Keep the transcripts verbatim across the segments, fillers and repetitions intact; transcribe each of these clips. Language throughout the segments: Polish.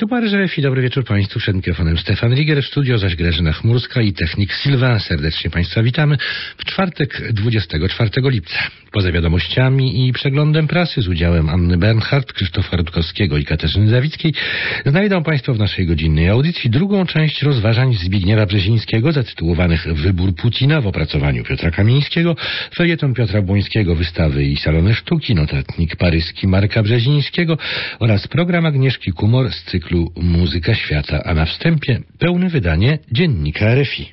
Tu Paryż R F I, dobry wieczór Państwu. Przed mikrofonem Stefan Riger, w studio zaś Grażyna Chmurska i technik Sylvain. Serdecznie Państwa witamy w czwartek dwudziestego czwartego lipca. Poza wiadomościami i przeglądem prasy z udziałem Anny Bernhardt, Krzysztofa Rutkowskiego i Katarzyny Zawickiej znajdą Państwo w naszej godzinnej audycji drugą część rozważań Zbigniewa Brzezińskiego zatytułowanych Wybór Putina w opracowaniu Piotra Kamińskiego, felieton Piotra Błońskiego, wystawy i salony sztuki, notatnik paryski Marka Brzezińskiego oraz program Agnieszki Kumor z cyklu Muzyka Świata, a na wstępie pełne wydanie dziennika R F I.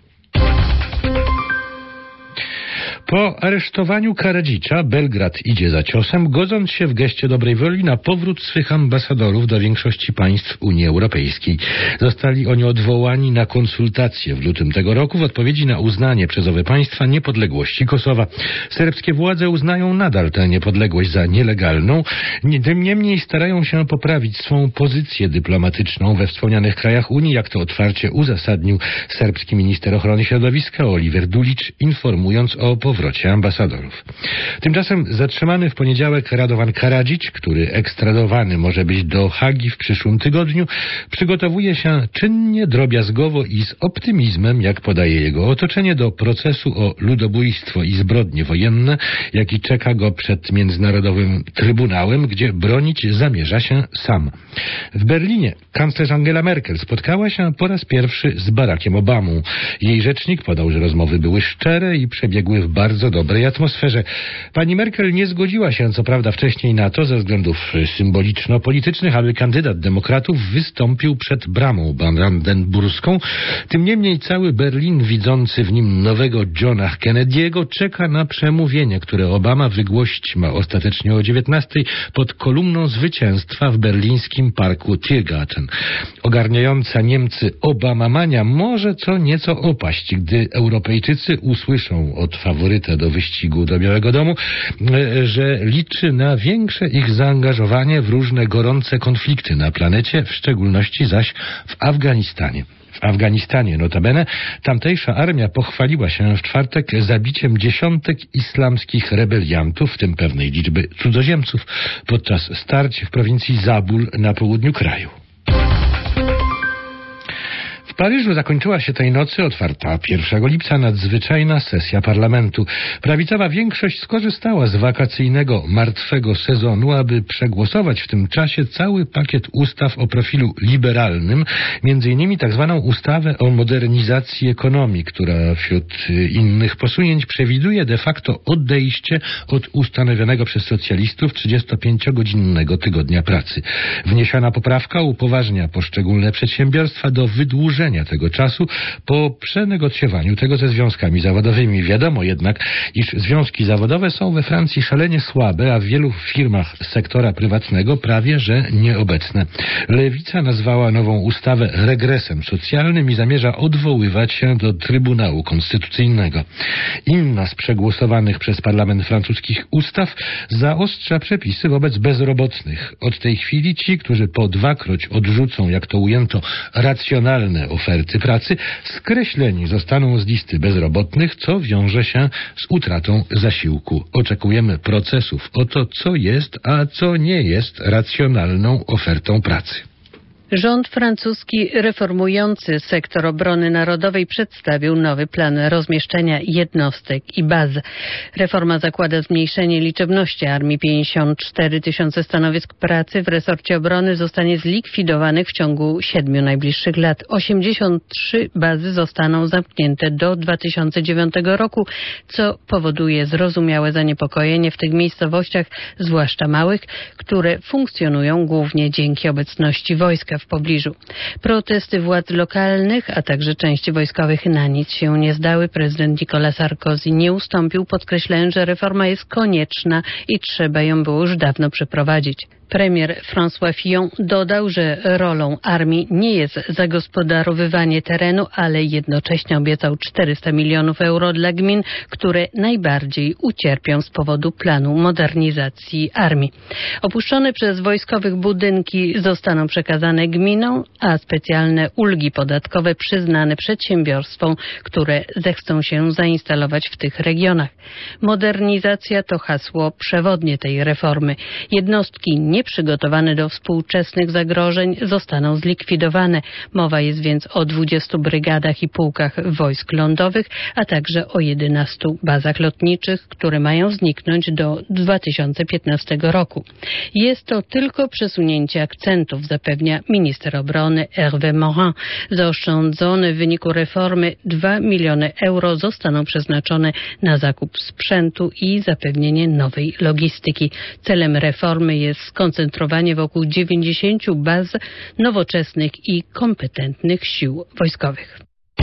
Po aresztowaniu Karadzicza Belgrad idzie za ciosem, godząc się w geście dobrej woli na powrót swych ambasadorów do większości państw Unii Europejskiej. Zostali oni odwołani na konsultacje w lutym tego roku w odpowiedzi na uznanie przez owe państwa niepodległości Kosowa. Serbskie władze uznają nadal tę niepodległość za nielegalną, tym niemniej starają się poprawić swą pozycję dyplomatyczną we wspomnianych krajach Unii, jak to otwarcie uzasadnił serbski minister ochrony środowiska Oliver Dulić, informując o powrocie ambasadorów. Tymczasem zatrzymany w poniedziałek Radovan Karadzic, który ekstradowany może być do Hagi w przyszłym tygodniu, przygotowuje się czynnie, drobiazgowo i z optymizmem, jak podaje jego otoczenie, do procesu o ludobójstwo i zbrodnie wojenne, jaki czeka go przed Międzynarodowym Trybunałem, gdzie bronić zamierza się sam. W Berlinie kanclerz Angela Merkel spotkała się po raz pierwszy z Barackiem Obamą. Jej rzecznik podał, że rozmowy były szczere i przebiegły w bardzo dobrej atmosferze. Pani Merkel nie zgodziła się co prawda wcześniej na to, ze względów symboliczno-politycznych, aby kandydat demokratów wystąpił przed bramą brandenburską. Tym niemniej cały Berlin, widzący w nim nowego Johna Kennedy'ego, czeka na przemówienie, które Obama wygłosić ma ostatecznie o dziewiętnastej pod kolumną zwycięstwa w berlińskim parku Tiergarten. Ogarniająca Niemcy Obamamania może co nieco opaść, gdy Europejczycy usłyszą od faworyta do wyścigu do Białego Domu, że liczy na większe ich zaangażowanie w różne gorące konflikty na planecie, w szczególności zaś w Afganistanie. W Afganistanie notabene tamtejsza armia pochwaliła się w czwartek zabiciem dziesiątek islamskich rebeliantów, w tym pewnej liczby cudzoziemców, podczas starć w prowincji Zabul na południu kraju. W Paryżu zakończyła się tej nocy otwarta pierwszego lipca nadzwyczajna sesja parlamentu. Prawicowa większość skorzystała z wakacyjnego, martwego sezonu, aby przegłosować w tym czasie cały pakiet ustaw o profilu liberalnym, między innymi tak zwaną ustawę o modernizacji ekonomii, która wśród innych posunięć przewiduje de facto odejście od ustanowionego przez socjalistów trzydziestopięciogodzinnego tygodnia pracy. Wniesiona poprawka upoważnia poszczególne przedsiębiorstwa do wydłużenia tego czasu po przenegocjowaniu tego ze związkami zawodowymi. Wiadomo jednak, iż związki zawodowe są we Francji szalenie słabe, a w wielu firmach sektora prywatnego prawie że nieobecne. Lewica nazwała nową ustawę regresem socjalnym i zamierza odwoływać się do Trybunału Konstytucyjnego. Inna z przegłosowanych przez parlament francuskich ustaw zaostrza przepisy wobec bezrobotnych. Od tej chwili ci, którzy po dwakroć odrzucą, jak to ujęto, racjonalne oferty pracy, skreśleni zostaną z listy bezrobotnych, co wiąże się z utratą zasiłku. Oczekujemy procesów o to, co jest, a co nie jest racjonalną ofertą pracy. Rząd francuski reformujący sektor obrony narodowej przedstawił nowy plan rozmieszczenia jednostek i baz. Reforma zakłada zmniejszenie liczebności armii. pięćdziesiąt cztery tysiące stanowisk pracy w resorcie obrony zostanie zlikwidowanych w ciągu siedmiu najbliższych lat. osiemdziesiąt trzy bazy zostaną zamknięte do dwa tysiące dziewiątego roku, co powoduje zrozumiałe zaniepokojenie w tych miejscowościach, zwłaszcza małych, które funkcjonują głównie dzięki obecności wojska w pobliżu. Protesty władz lokalnych, a także części wojskowych na nic się nie zdały. Prezydent Nicolas Sarkozy nie ustąpił, podkreślając, że reforma jest konieczna i trzeba ją było już dawno przeprowadzić. Premier François Fillon dodał, że rolą armii nie jest zagospodarowywanie terenu, ale jednocześnie obiecał czterysta milionów euro dla gmin, które najbardziej ucierpią z powodu planu modernizacji armii. Opuszczone przez wojskowych budynki zostaną przekazane gminom, a specjalne ulgi podatkowe przyznane przedsiębiorstwom, które zechcą się zainstalować w tych regionach. Modernizacja to hasło przewodnie tej reformy. Jednostki nie nieprzygotowane do współczesnych zagrożeń, zostaną zlikwidowane. Mowa jest więc o dwudziestu brygadach i pułkach wojsk lądowych, a także o jedenastu bazach lotniczych, które mają zniknąć do dwa tysiące piętnastego roku. Jest to tylko przesunięcie akcentów, zapewnia minister obrony Hervé Morin. Zaoszczędzone w wyniku reformy dwa miliony euro zostaną przeznaczone na zakup sprzętu i zapewnienie nowej logistyki. Celem reformy jest skoncentrowanie wokół dziewięćdziesięciu baz nowoczesnych i kompetentnych sił wojskowych.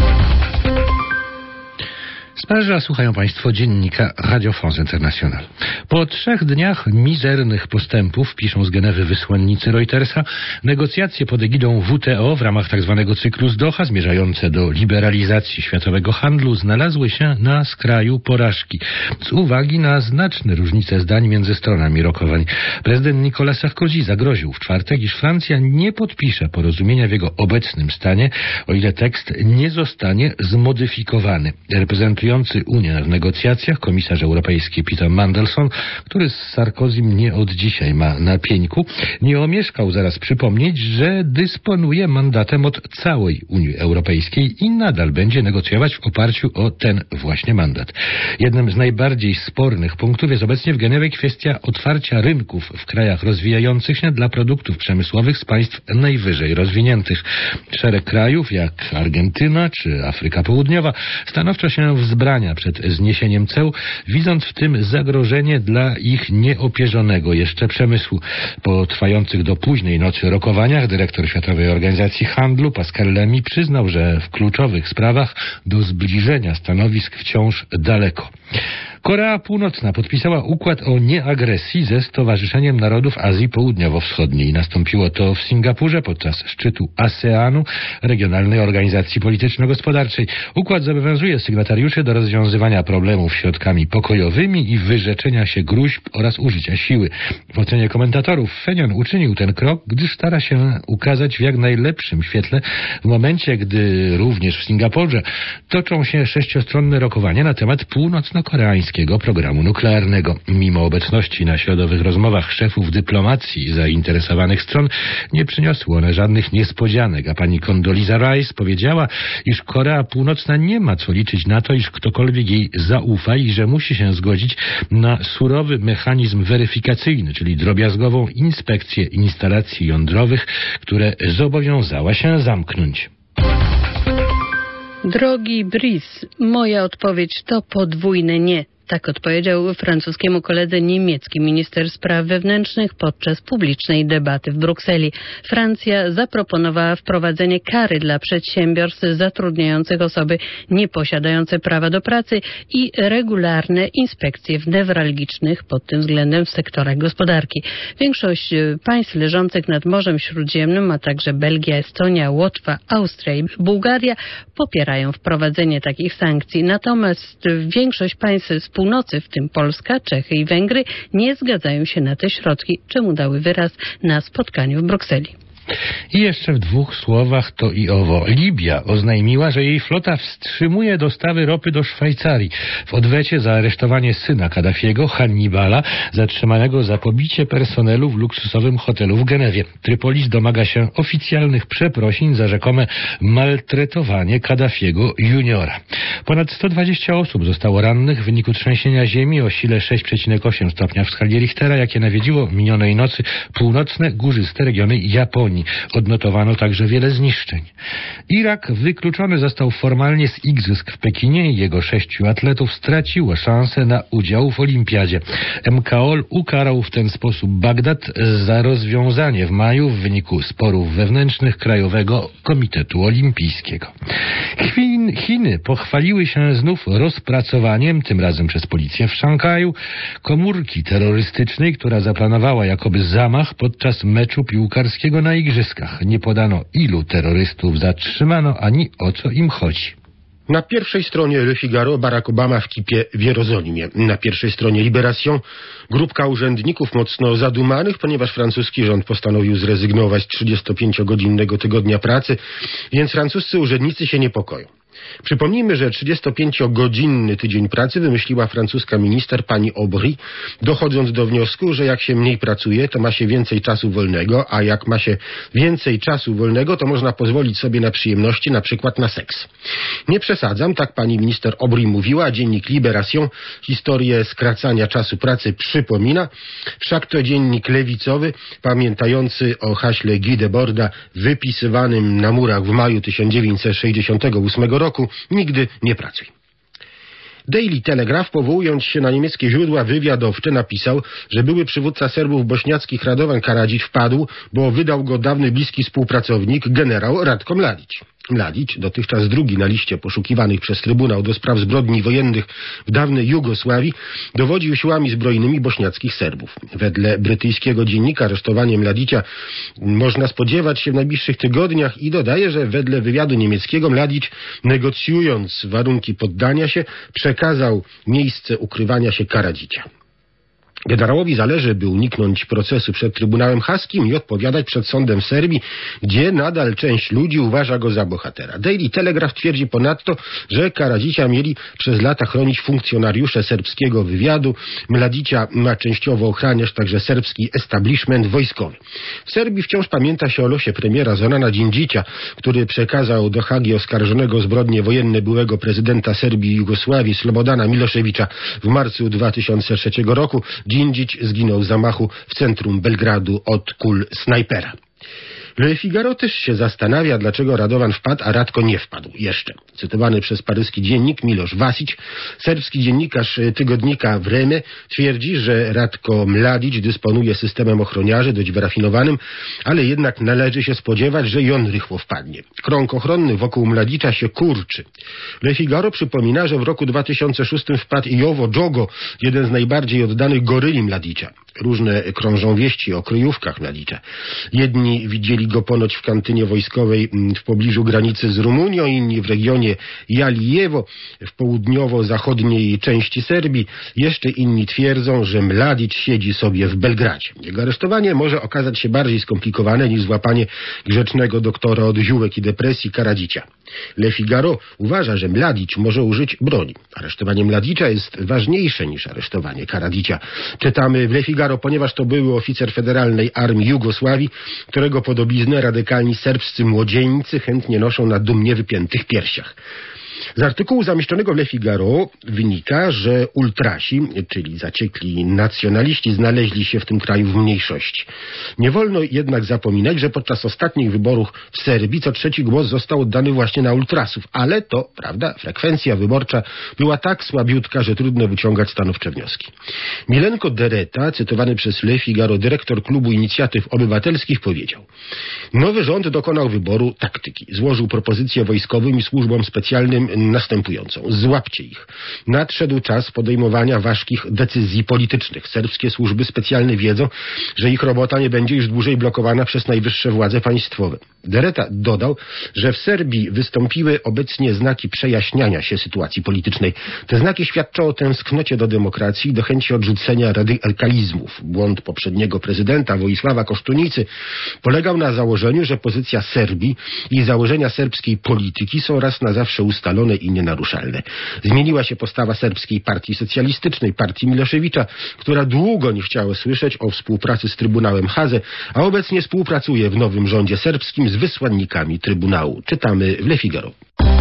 Z Paryża słuchają Państwo dziennika Radio France International. Po trzech dniach mizernych postępów, piszą z Genewy wysłannicy Reutersa, negocjacje pod egidą W T O w ramach tzw. cyklu z Doha, zmierzające do liberalizacji światowego handlu, znalazły się na skraju porażki. Z uwagi na znaczne różnice zdań między stronami rokowań. Prezydent Nicolas Sarkozy zagroził w czwartek, iż Francja nie podpisze porozumienia w jego obecnym stanie, o ile tekst nie zostanie zmodyfikowany. Reprezentujący Unię w negocjacjach, komisarz europejski Peter Mandelson, który z Sarkozym nie od dzisiaj ma na pieńku, nie omieszkał zaraz przypomnieć, że dysponuje mandatem od całej Unii Europejskiej i nadal będzie negocjować w oparciu o ten właśnie mandat. Jednym z najbardziej spornych punktów jest obecnie w Genewie kwestia otwarcia rynków w krajach rozwijających się dla produktów przemysłowych z państw najwyżej rozwiniętych. Szereg krajów, jak Argentyna czy Afryka Południowa, stanowczo się wzbrania przed zniesieniem ceł, widząc w tym zagrożenie dla ich nieopierzonego jeszcze przemysłu. Po trwających do późnej nocy rokowaniach dyrektor Światowej Organizacji Handlu Pascal Lamy przyznał, że w kluczowych sprawach do zbliżenia stanowisk wciąż daleko. Korea Północna podpisała układ o nieagresji ze Stowarzyszeniem Narodów Azji Południowo-Wschodniej. Nastąpiło to w Singapurze podczas szczytu ASEANu, Regionalnej Organizacji Polityczno-Gospodarczej. Układ zobowiązuje sygnatariuszy do rozwiązywania problemów środkami pokojowymi i wyrzeczenia się gróźb oraz użycia siły. W ocenie komentatorów Pchenjan uczynił ten krok, gdyż stara się ukazać w jak najlepszym świetle w momencie, gdy również w Singapurze toczą się sześciostronne rokowania na temat północno-koreańskiego programu nuklearnego. Mimo obecności na środowych rozmowach szefów dyplomacji zainteresowanych stron nie przyniosły one żadnych niespodzianek, a pani Condoleezza Rice powiedziała, iż Korea Północna nie ma co liczyć na to, iż ktokolwiek jej zaufa i że musi się zgodzić na surowy mechanizm weryfikacyjny, czyli drobiazgową inspekcję instalacji jądrowych, które zobowiązała się zamknąć. Drogi Brice, moja odpowiedź to podwójne nie. Tak odpowiedział francuskiemu koledze niemiecki minister spraw wewnętrznych podczas publicznej debaty w Brukseli. Francja zaproponowała wprowadzenie kary dla przedsiębiorstw zatrudniających osoby nieposiadające prawa do pracy i regularne inspekcje w newralgicznych pod tym względem sektorach gospodarki. Większość państw leżących nad Morzem Śródziemnym, a także Belgia, Estonia, Łotwa, Austria i Bułgaria popierają wprowadzenie takich sankcji. Natomiast większość państw z północy, w tym Polska, Czechy i Węgry, nie zgadzają się na te środki, czemu dały wyraz na spotkaniu w Brukseli. I jeszcze w dwóch słowach to i owo. Libia oznajmiła, że jej flota wstrzymuje dostawy ropy do Szwajcarii w odwecie za aresztowanie syna Kaddafiego, Hannibala, zatrzymanego za pobicie personelu w luksusowym hotelu w Genewie. Trypolis domaga się oficjalnych przeprosin za rzekome maltretowanie Kaddafiego juniora. Ponad sto dwadzieścia osób zostało rannych w wyniku trzęsienia ziemi o sile sześć przecinek osiem stopnia w skali Richtera, jakie nawiedziło minionej nocy północne, górzyste regiony Japonii. Odnotowano także wiele zniszczeń. Irak wykluczony został formalnie z igrzysk w Pekinie i jego sześciu atletów straciło szansę na udział w olimpiadzie. M K O L ukarał w ten sposób Bagdad za rozwiązanie w maju w wyniku sporów wewnętrznych Krajowego Komitetu Olimpijskiego. Chin, Chiny pochwaliły się znów rozpracowaniem, tym razem przez policję w Szanghaju, komórki terrorystycznej, która zaplanowała jakoby zamach podczas meczu piłkarskiego na igrzyskach. Nie podano, ilu terrorystów zatrzymano, ani o co im chodzi. Na pierwszej stronie Le Figaro Barack Obama w kipie w Jerozolimie. Na pierwszej stronie Libération grupka urzędników mocno zadumanych, ponieważ francuski rząd postanowił zrezygnować z trzydziestopięciogodzinnego tygodnia pracy, więc francuscy urzędnicy się niepokoją. Przypomnijmy, że trzydziestopięciogodzinny tydzień pracy wymyśliła francuska minister pani Aubry, dochodząc do wniosku, że jak się mniej pracuje, to ma się więcej czasu wolnego, a jak ma się więcej czasu wolnego, to można pozwolić sobie na przyjemności, na przykład na seks. Nie przesadzam, tak pani minister Aubry mówiła, a dziennik Libération historię skracania czasu pracy przypomina. Wszak to dziennik lewicowy, pamiętający o haśle Guy Deborda wypisywanym na murach w maju tysiąc dziewięćset sześćdziesiątego ósmego roku: nigdy nie pracuj. Daily Telegraph, powołując się na niemieckie źródła wywiadowcze, napisał, że były przywódca Serbów bośniackich Radovan Karadzić wpadł, bo wydał go dawny bliski współpracownik generał Ratko Mladić. Mladić, dotychczas drugi na liście poszukiwanych przez Trybunał do spraw zbrodni wojennych w dawnej Jugosławii, dowodził siłami zbrojnymi bośniackich Serbów. Wedle brytyjskiego dziennika aresztowanie Mladicia można spodziewać się w najbliższych tygodniach i dodaje, że wedle wywiadu niemieckiego Mladić, negocjując warunki poddania się, przekazał miejsce ukrywania się Karadzicia. Generałowi zależy, by uniknąć procesu przed Trybunałem Haskim i odpowiadać przed sądem w Serbii, gdzie nadal część ludzi uważa go za bohatera. Daily Telegraph twierdzi ponadto, że Karadzicia mieli przez lata chronić funkcjonariusze serbskiego wywiadu. Mladicia ma częściowo ochraniać także serbski establishment wojskowy. W Serbii wciąż pamięta się o losie premiera Zorana Dżindžića, który przekazał do Hagi oskarżonego o zbrodnie wojenne byłego prezydenta Serbii i Jugosławii Slobodana Miloševića w marcu dwa tysiące trzeciego roku. Dżindžić zginął w zamachu w centrum Belgradu od kul snajpera. Le Figaro też się zastanawia, dlaczego Radovan wpadł, a Ratko nie wpadł jeszcze. Cytowany przez paryski dziennik Miloš Vasić, serbski dziennikarz tygodnika Vreme, twierdzi, że Ratko Mladić dysponuje systemem ochroniarzy dość wyrafinowanym, ale jednak należy się spodziewać, że i on rychło wpadnie. Krąg ochronny wokół Mladicza się kurczy. Le Figaro przypomina, że w roku dwa tysiące szóstym wpadł Jovo Djogo, jeden z najbardziej oddanych goryli Mladicza. Różne krążą wieści o kryjówkach Mladicza. Jedni widzieli go ponoć w kantynie wojskowej w pobliżu granicy z Rumunią, inni w regionie Jalijewo, w południowo-zachodniej części Serbii. Jeszcze inni twierdzą, że Mladić siedzi sobie w Belgradzie. Jego aresztowanie może okazać się bardziej skomplikowane niż złapanie grzecznego doktora od ziółek i depresji Karadzicia. Le Figaro uważa, że Mladić może użyć broni. Aresztowanie Mladicza jest ważniejsze niż aresztowanie Karadzicia. Czytamy w Le Figaro, ponieważ to były oficer federalnej armii Jugosławii, którego podobiznę radykalni serbscy młodzieńcy chętnie noszą na dumnie wypiętych piersiach. Z artykułu zamieszczonego w Le Figaro wynika, że ultrasi, czyli zaciekli nacjonaliści, znaleźli się w tym kraju w mniejszości. Nie wolno jednak zapominać, że podczas ostatnich wyborów w Serbii co trzeci głos został oddany właśnie na ultrasów, ale to, prawda, frekwencja wyborcza była tak słabiutka, że trudno wyciągać stanowcze wnioski. Milenko Dereta, cytowany przez Le Figaro dyrektor Klubu Inicjatyw Obywatelskich, powiedział: nowy rząd dokonał wyboru taktyki. Złożył propozycję wojskowym i służbom specjalnym następującą: złapcie ich. Nadszedł czas podejmowania ważkich decyzji politycznych. Serbskie służby specjalne wiedzą, że ich robota nie będzie już dłużej blokowana przez najwyższe władze państwowe. Dereta dodał, że w Serbii wystąpiły obecnie znaki przejaśniania się sytuacji politycznej. Te znaki świadczą o tęsknocie do demokracji i do chęci odrzucenia radykalizmów. Błąd poprzedniego prezydenta Wojsława Kosztunicy polegał na założeniu, że pozycja Serbii i założenia serbskiej polityki są raz na zawsze ustalone i nienaruszalne. Zmieniła się postawa serbskiej partii socjalistycznej, partii Miloševića, która długo nie chciała słyszeć o współpracy z Trybunałem Hadze, a obecnie współpracuje w nowym rządzie serbskim z wysłannikami Trybunału. Czytamy w Le Figaro.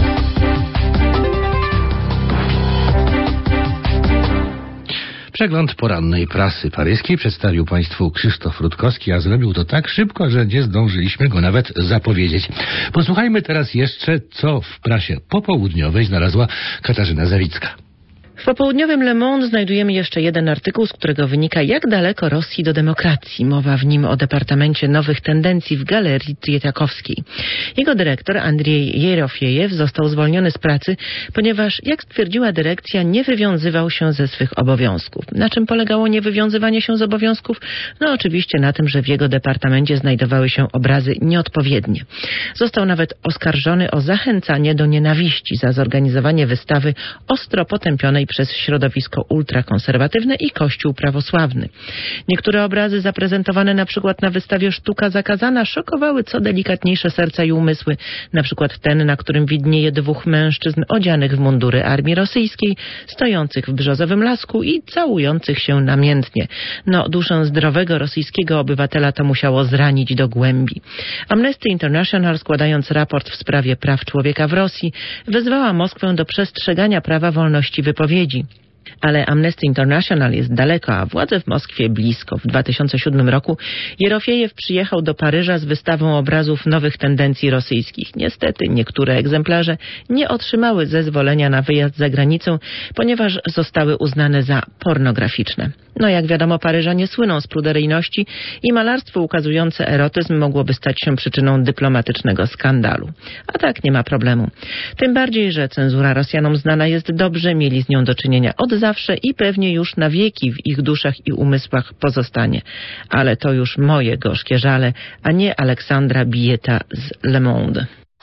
Przegląd porannej prasy paryskiej przedstawił Państwu Krzysztof Rutkowski, a zrobił to tak szybko, że nie zdążyliśmy go nawet zapowiedzieć. Posłuchajmy teraz jeszcze, co w prasie popołudniowej znalazła Katarzyna Zawicka. W popołudniowym Le Monde znajdujemy jeszcze jeden artykuł, z którego wynika, jak daleko Rosji do demokracji. Mowa w nim o Departamencie Nowych Tendencji w Galerii Trzetakowskiej. Jego dyrektor, Andrzej Jerofiejew, został zwolniony z pracy, ponieważ, jak stwierdziła dyrekcja, nie wywiązywał się ze swych obowiązków. Na czym polegało niewywiązywanie się z obowiązków? No oczywiście na tym, że w jego departamencie znajdowały się obrazy nieodpowiednie. Został nawet oskarżony o zachęcanie do nienawiści za zorganizowanie wystawy ostro potępionej popieranej przez środowisko ultrakonserwatywne i Kościół prawosławny. Niektóre obrazy zaprezentowane na przykład na wystawie Sztuka zakazana szokowały co delikatniejsze serca i umysły. Na przykład ten, na którym widnieje dwóch mężczyzn odzianych w mundury armii rosyjskiej, stojących w brzozowym lasku i całujących się namiętnie. No, duszę zdrowego rosyjskiego obywatela to musiało zranić do głębi. Amnesty International, składając raport w sprawie praw człowieka w Rosji, wezwała Moskwę do przestrzegania prawa wolności wypowiedzi. Ale Amnesty International jest daleko, a władze w Moskwie blisko. W dwa tysiące siódmym roku Jerofiejew przyjechał do Paryża z wystawą obrazów nowych tendencji rosyjskich. Niestety niektóre egzemplarze nie otrzymały zezwolenia na wyjazd za granicę, ponieważ zostały uznane za pornograficzne. No jak wiadomo, Paryżanie słyną z pruderyjności i malarstwo ukazujące erotyzm mogłoby stać się przyczyną dyplomatycznego skandalu. A tak nie ma problemu. Tym bardziej, że cenzura Rosjanom znana jest dobrze, mieli z nią do czynienia od zawsze i pewnie już na wieki w ich duszach i umysłach pozostanie. Ale to już moje gorzkie żale, a nie Aleksandra Bijeta z Le Monde.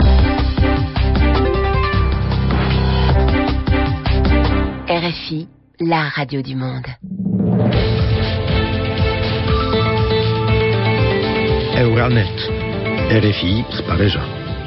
R F I, la radio du monde. Euranet, R F I z Paryża.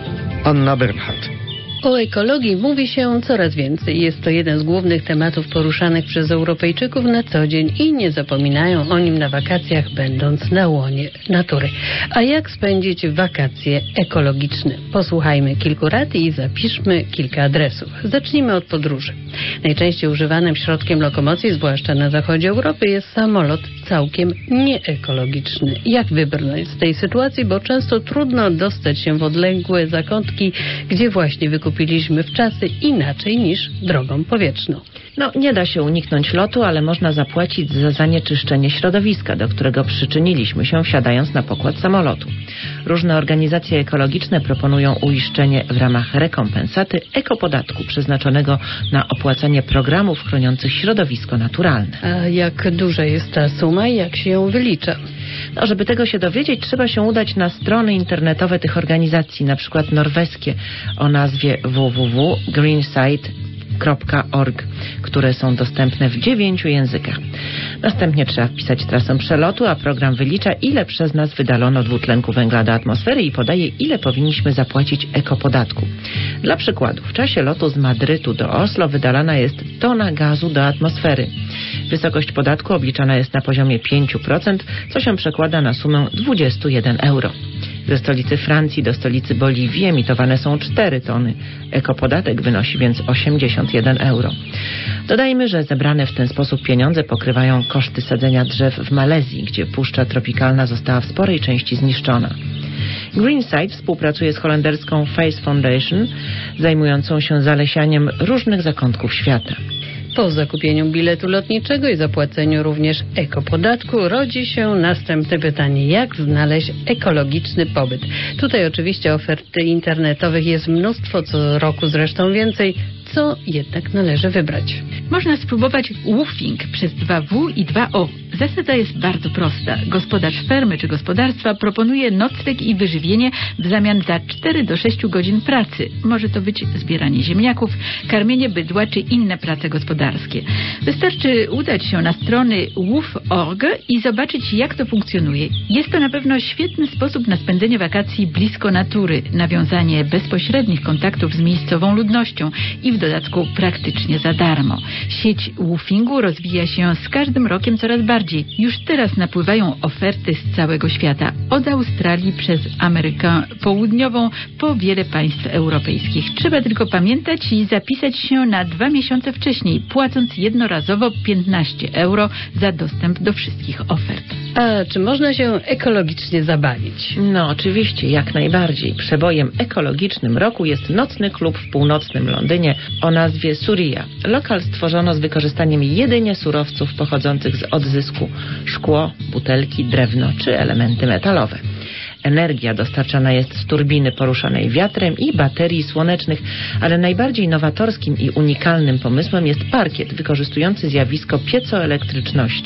Anna Bernhardt. O ekologii mówi się coraz więcej. Jest to jeden z głównych tematów poruszanych przez Europejczyków na co dzień i nie zapominają o nim na wakacjach, będąc na łonie natury. A jak spędzić wakacje ekologiczne? Posłuchajmy kilku rad i zapiszmy kilka adresów. Zacznijmy od podróży. Najczęściej używanym środkiem lokomocji, zwłaszcza na zachodzie Europy, jest samolot całkiem nieekologiczny. Jak wybrnąć z tej sytuacji, bo często trudno dostać się w odległe zakątki, gdzie właśnie wykupiliśmy wczasy inaczej niż drogą powietrzną. No, nie da się uniknąć lotu, ale można zapłacić za zanieczyszczenie środowiska, do którego przyczyniliśmy się wsiadając na pokład samolotu. Różne organizacje ekologiczne proponują uiszczenie w ramach rekompensaty ekopodatku przeznaczonego na opłacanie programów chroniących środowisko naturalne. A jak duża jest ta suma i jak się ją wylicza? No, żeby tego się dowiedzieć, trzeba się udać na strony internetowe tych organizacji, na przykład norweskie o nazwie w w w kropka greenside kropka org, które są dostępne w dziewięciu językach. Następnie trzeba wpisać trasę przelotu, a program wylicza, ile przez nas wydalono dwutlenku węgla do atmosfery i podaje, ile powinniśmy zapłacić ekopodatku. Dla przykładu, w czasie lotu z Madrytu do Oslo wydalana jest tona gazu do atmosfery. Wysokość podatku obliczana jest na poziomie pięć procent, co się przekłada na sumę dwadzieścia jeden euro. Ze stolicy Francji do stolicy Boliwii emitowane są cztery tony. Ekopodatek wynosi więc osiemdziesiąt jeden euro. Dodajmy, że zebrane w ten sposób pieniądze pokrywają koszty sadzenia drzew w Malezji, gdzie puszcza tropikalna została w sporej części zniszczona. Greenside współpracuje z holenderską Face Foundation, zajmującą się zalesianiem różnych zakątków świata. Po zakupieniu biletu lotniczego i zapłaceniu również ekopodatku rodzi się następne pytanie: jak znaleźć ekologiczny pobyt? Tutaj oczywiście ofert internetowych jest mnóstwo, co roku zresztą więcej. Co jednak należy wybrać? Można spróbować woofing przez dwa W i dwa O. Zasada jest bardzo prosta. Gospodarz fermy czy gospodarstwa proponuje nocleg i wyżywienie w zamian za cztery do sześciu godzin pracy. Może to być zbieranie ziemniaków, karmienie bydła czy inne prace gospodarskie. Wystarczy udać się na strony woof kropka org i zobaczyć, jak to funkcjonuje. Jest to na pewno świetny sposób na spędzenie wakacji blisko natury, nawiązanie bezpośrednich kontaktów z miejscową ludnością i w dodatku praktycznie za darmo. Sieć woofingu rozwija się z każdym rokiem coraz bardziej. Już teraz napływają oferty z całego świata. Od Australii przez Amerykę Południową po wiele państw europejskich. Trzeba tylko pamiętać i zapisać się na dwa miesiące wcześniej, płacąc jednorazowo piętnaście euro za dostęp do wszystkich ofert. A czy można się ekologicznie zabawić? No oczywiście, jak najbardziej. Przebojem ekologicznym roku jest nocny klub w północnym Londynie o nazwie Surya. Lokal stworzono z wykorzystaniem jedynie surowców pochodzących z odzysku: szkło, butelki, drewno czy elementy metalowe. Energia dostarczana jest z turbiny poruszanej wiatrem i baterii słonecznych, ale najbardziej nowatorskim i unikalnym pomysłem jest parkiet wykorzystujący zjawisko piecoelektryczności.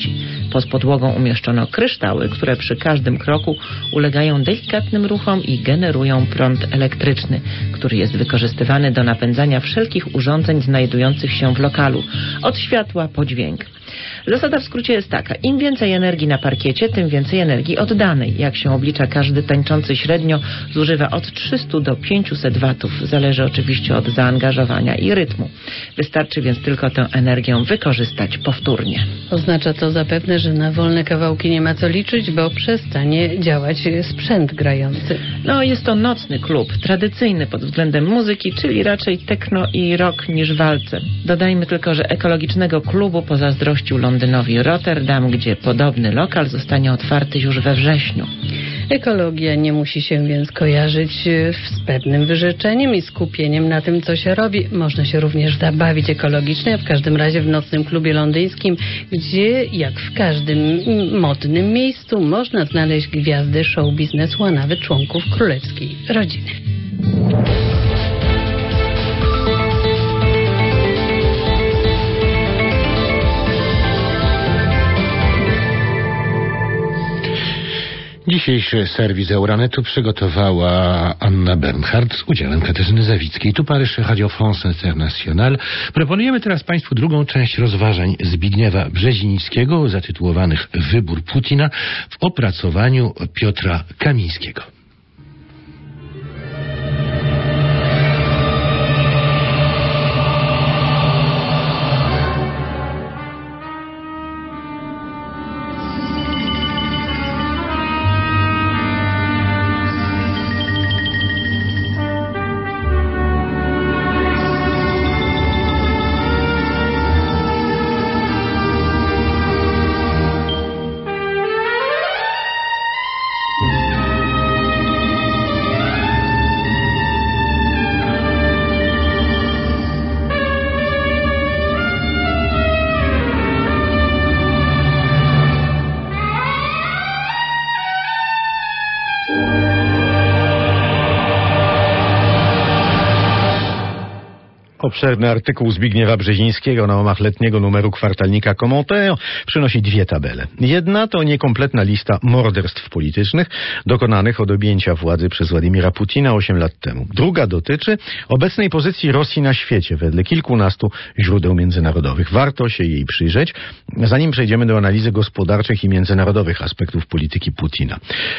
Pod podłogą umieszczono kryształy, które przy każdym kroku ulegają delikatnym ruchom i generują prąd elektryczny, który jest wykorzystywany do napędzania wszelkich urządzeń znajdujących się w lokalu, od światła po dźwięk. Zasada w skrócie jest taka: im więcej energii na parkiecie, tym więcej energii oddanej. Jak się oblicza, każdy tańczący średnio zużywa od trzystu do pięciuset watów. Zależy oczywiście od zaangażowania i rytmu. Wystarczy więc tylko tę energię wykorzystać powtórnie. Oznacza to zapewne, że na wolne kawałki nie ma co liczyć, bo przestanie działać sprzęt grający. No, jest to nocny klub, tradycyjny pod względem muzyki, czyli raczej techno i rock niż walce. Dodajmy tylko, że ekologicznego klubu pozazdrościł Londynowi Rotterdam, gdzie podobny lokal zostanie otwarty już we wrześniu. Ekologia nie musi się więc kojarzyć z pewnym wyrzeczeniem i skupieniem na tym, co się robi. Można się również zabawić ekologicznie, a w każdym razie w nocnym klubie londyńskim, gdzie jak w każdym modnym miejscu można znaleźć gwiazdy show biznesu, a nawet członków królewskiej rodziny. Dzisiejszy serwis Euranetu przygotowała Anna Bernhardt z udziałem Katarzyny Zawickiej. Tu Paryż, Radio France International. Proponujemy teraz Państwu drugą część rozważań Zbigniewa Brzezińskiego zatytułowanych Wybór Putina w opracowaniu Piotra Kamińskiego. Obszerny artykuł Zbigniewa Brzezińskiego na łamach letniego numeru kwartalnika Commentaire przynosi dwie tabele. Jedna to niekompletna lista morderstw politycznych dokonanych od objęcia władzy przez Władimira Putina osiem lat temu. Druga dotyczy obecnej pozycji Rosji na świecie wedle kilkunastu źródeł międzynarodowych. Warto się jej przyjrzeć, zanim przejdziemy do analizy gospodarczych i międzynarodowych aspektów polityki Putina.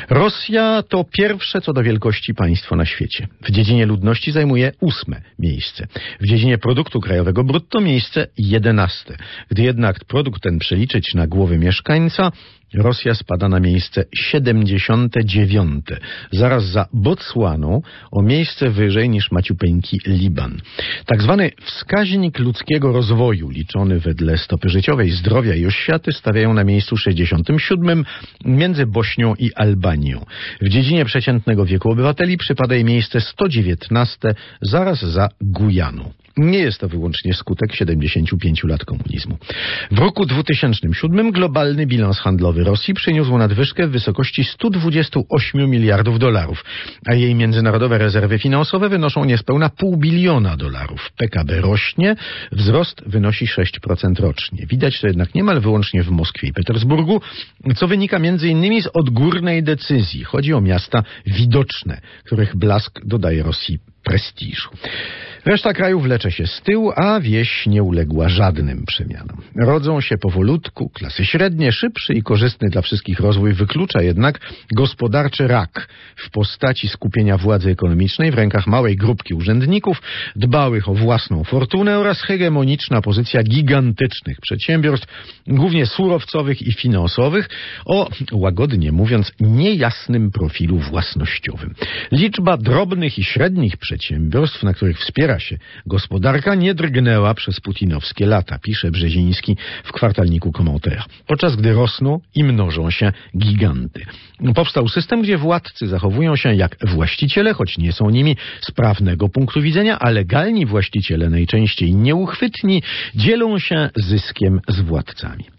Rosja to pierwsze co do wielkości państwo na świecie. W dziedzinie ludności zajmuje ósme miejsce. W dziedzinie produktu krajowego brutto miejsce jedenaste. Gdy jednak produkt ten przeliczyć na głowę mieszkańca, Rosja spada na miejsce siedemdziesiąte dziewiąte. Zaraz za Botswaną, o miejsce wyżej niż maciupeńki Liban. Tak zwany wskaźnik ludzkiego rozwoju, liczony wedle stopy życiowej, zdrowia i oświaty, stawiają na miejscu sześćdziesiątym siódmym między Bośnią i Albanią. W dziedzinie przeciętnego wieku obywateli przypada jej miejsce sto dziewiętnaste, zaraz za Gujaną. Nie jest to wyłącznie skutek siedemdziesięciu pięciu lat komunizmu. W roku dwutysięcznym siódmym globalny bilans handlowy Rosji przyniósł nadwyżkę w wysokości stu dwudziestu ośmiu miliardów dolarów, a jej międzynarodowe rezerwy finansowe wynoszą niespełna pół biliona dolarów. P K B rośnie, wzrost wynosi sześć procent rocznie. Widać to jednak niemal wyłącznie w Moskwie i Petersburgu, co wynika między innymi z odgórnej decyzji. Chodzi o miasta widoczne, których blask dodaje Rosji prestiżu. Reszta kraju wlecze się z tyłu, a wieś nie uległa żadnym przemianom. Rodzą się powolutku klasy średnie, szybszy i korzystny dla wszystkich rozwój wyklucza jednak gospodarczy rak w postaci skupienia władzy ekonomicznej w rękach małej grupki urzędników, dbałych o własną fortunę oraz hegemoniczna pozycja gigantycznych przedsiębiorstw, głównie surowcowych i finansowych, o, łagodnie mówiąc, niejasnym profilu własnościowym. Liczba drobnych i średnich przedsiębiorstw, na których wspiera się gospodarka, nie drgnęła przez putinowskie lata, pisze Brzeziński w kwartalniku Commentaire. Podczas gdy rosną i mnożą się giganty. Powstał system, gdzie władcy zachowują się jak właściciele, choć nie są nimi z prawnego punktu widzenia, a legalni właściciele, najczęściej nieuchwytni, dzielą się zyskiem z władcami.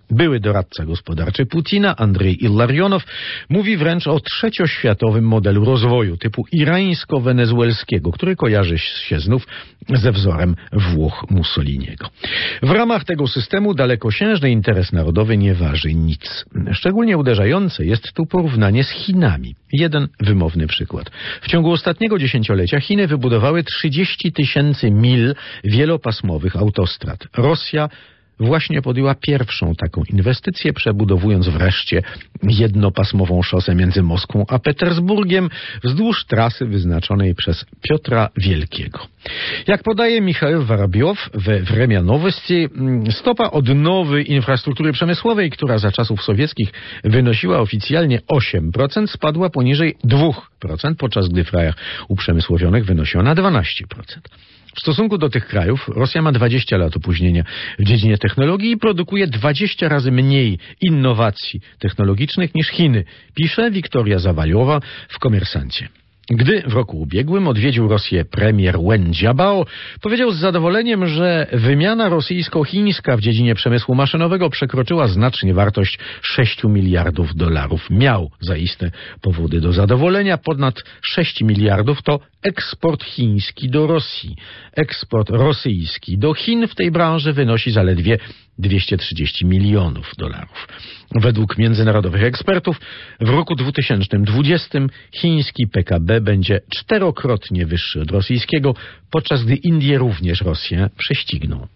Były doradca gospodarczy Putina, Andrzej Illarionow, mówi wręcz o trzecioświatowym modelu rozwoju typu irańsko-wenezuelskiego, który kojarzy się znów ze wzorem Włoch Mussoliniego. W ramach tego systemu dalekosiężny interes narodowy nie waży nic. Szczególnie uderzające jest tu porównanie z Chinami. Jeden wymowny przykład. W ciągu ostatniego dziesięciolecia Chiny wybudowały trzydzieści tysięcy mil wielopasmowych autostrad. Rosja właśnie podjęła pierwszą taką inwestycję, przebudowując wreszcie jednopasmową szosę między Moskwą a Petersburgiem wzdłuż trasy wyznaczonej przez Piotra Wielkiego. Jak podaje Michał Warabiow we Vremia Nowosti, stopa odnowy infrastruktury przemysłowej, która za czasów sowieckich wynosiła oficjalnie osiem procent, spadła poniżej dwa procent, podczas gdy w krajach uprzemysłowionych wynosi ona dwanaście procent. W stosunku do tych krajów Rosja ma dwadzieścia lat opóźnienia w dziedzinie technologii i produkuje dwadzieścia razy mniej innowacji technologicznych niż Chiny, pisze Wiktoria Zawaliowa w Komersancie. Gdy w roku ubiegłym odwiedził Rosję premier Wen Jiabao, powiedział z zadowoleniem, że wymiana rosyjsko-chińska w dziedzinie przemysłu maszynowego przekroczyła znacznie wartość sześć miliardów dolarów. Miał zaiste powody do zadowolenia. Ponad sześć miliardów to eksport chiński do Rosji. Eksport rosyjski do Chin w tej branży wynosi zaledwie dwieście trzydzieści milionów dolarów. Według międzynarodowych ekspertów w roku dwa tysiące dwudziestym chiński P K B będzie czterokrotnie wyższy od rosyjskiego, podczas gdy Indie również Rosję prześcigną.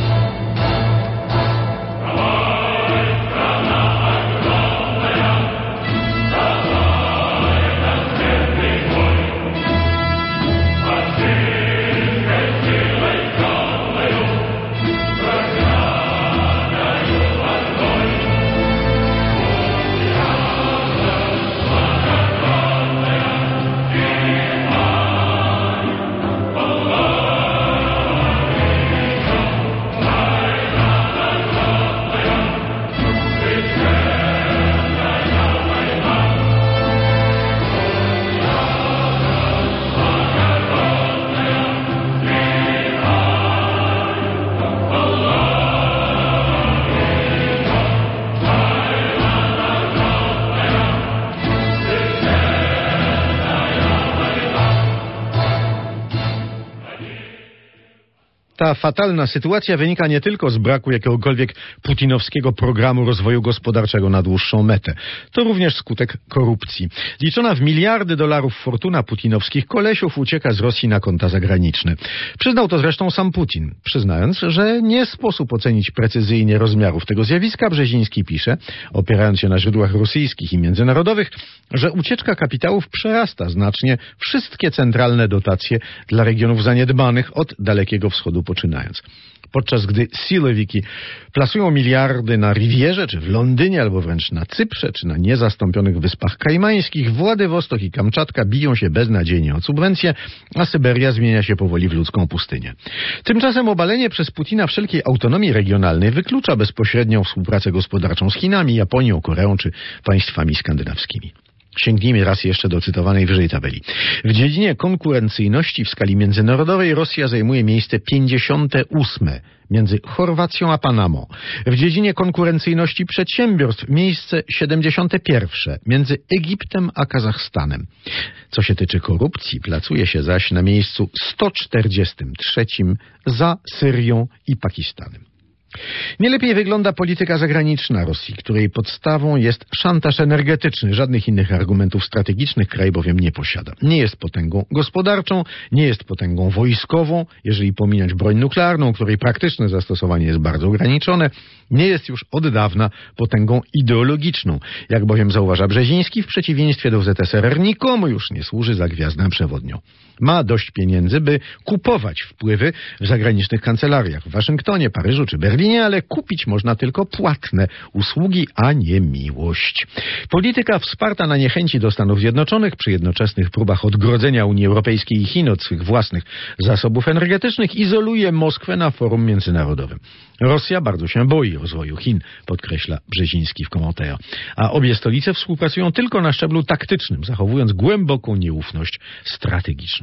Ta fatalna sytuacja wynika nie tylko z braku jakiegokolwiek putinowskiego programu rozwoju gospodarczego na dłuższą metę. To również skutek korupcji. Liczona w miliardy dolarów fortuna putinowskich kolesiów ucieka z Rosji na konta zagraniczne. Przyznał to zresztą sam Putin, przyznając, że nie sposób ocenić precyzyjnie rozmiarów tego zjawiska. Brzeziński pisze, opierając się na źródłach rosyjskich i międzynarodowych, że ucieczka kapitałów przerasta znacznie wszystkie centralne dotacje dla regionów zaniedbanych od Dalekiego Wschodu poczynając. Podczas gdy silowiki plasują miliardy na Rivierze, czy w Londynie, albo wręcz na Cyprze, czy na niezastąpionych Wyspach Kajmańskich, Władywostok i Kamczatka biją się beznadziejnie o subwencje, a Syberia zmienia się powoli w ludzką pustynię. Tymczasem obalenie przez Putina wszelkiej autonomii regionalnej wyklucza bezpośrednią współpracę gospodarczą z Chinami, Japonią, Koreą czy państwami skandynawskimi. Sięgnijmy raz jeszcze do cytowanej wyżej tabeli. W dziedzinie konkurencyjności w skali międzynarodowej Rosja zajmuje miejsce pięćdziesiąte ósme między Chorwacją a Panamą. W dziedzinie konkurencyjności przedsiębiorstw miejsce siedemdziesiąte pierwsze między Egiptem a Kazachstanem. Co się tyczy korupcji, placuje się zaś na miejscu sto czterdziestym trzecim za Syrią i Pakistanem. Nie lepiej wygląda polityka zagraniczna Rosji, której podstawą jest szantaż energetyczny. Żadnych innych argumentów strategicznych kraj bowiem nie posiada. Nie jest potęgą gospodarczą, nie jest potęgą wojskową, jeżeli pominąć broń nuklearną, której praktyczne zastosowanie jest bardzo ograniczone. Nie jest już od dawna potęgą ideologiczną. Jak bowiem zauważa Brzeziński, w przeciwieństwie do Z S R R nikomu już nie służy za gwiazdę przewodnią. Ma dość pieniędzy, by kupować wpływy w zagranicznych kancelariach w Waszyngtonie, Paryżu czy Berlinie, ale kupić można tylko płatne usługi, a nie miłość. Polityka wsparta na niechęci do Stanów Zjednoczonych przy jednoczesnych próbach odgrodzenia Unii Europejskiej i Chin od swych własnych zasobów energetycznych izoluje Moskwę na forum międzynarodowym. Rosja bardzo się boi rozwoju Chin, podkreśla Brzeziński w Commentaire, a obie stolice współpracują tylko na szczeblu taktycznym, zachowując głęboką nieufność strategiczną.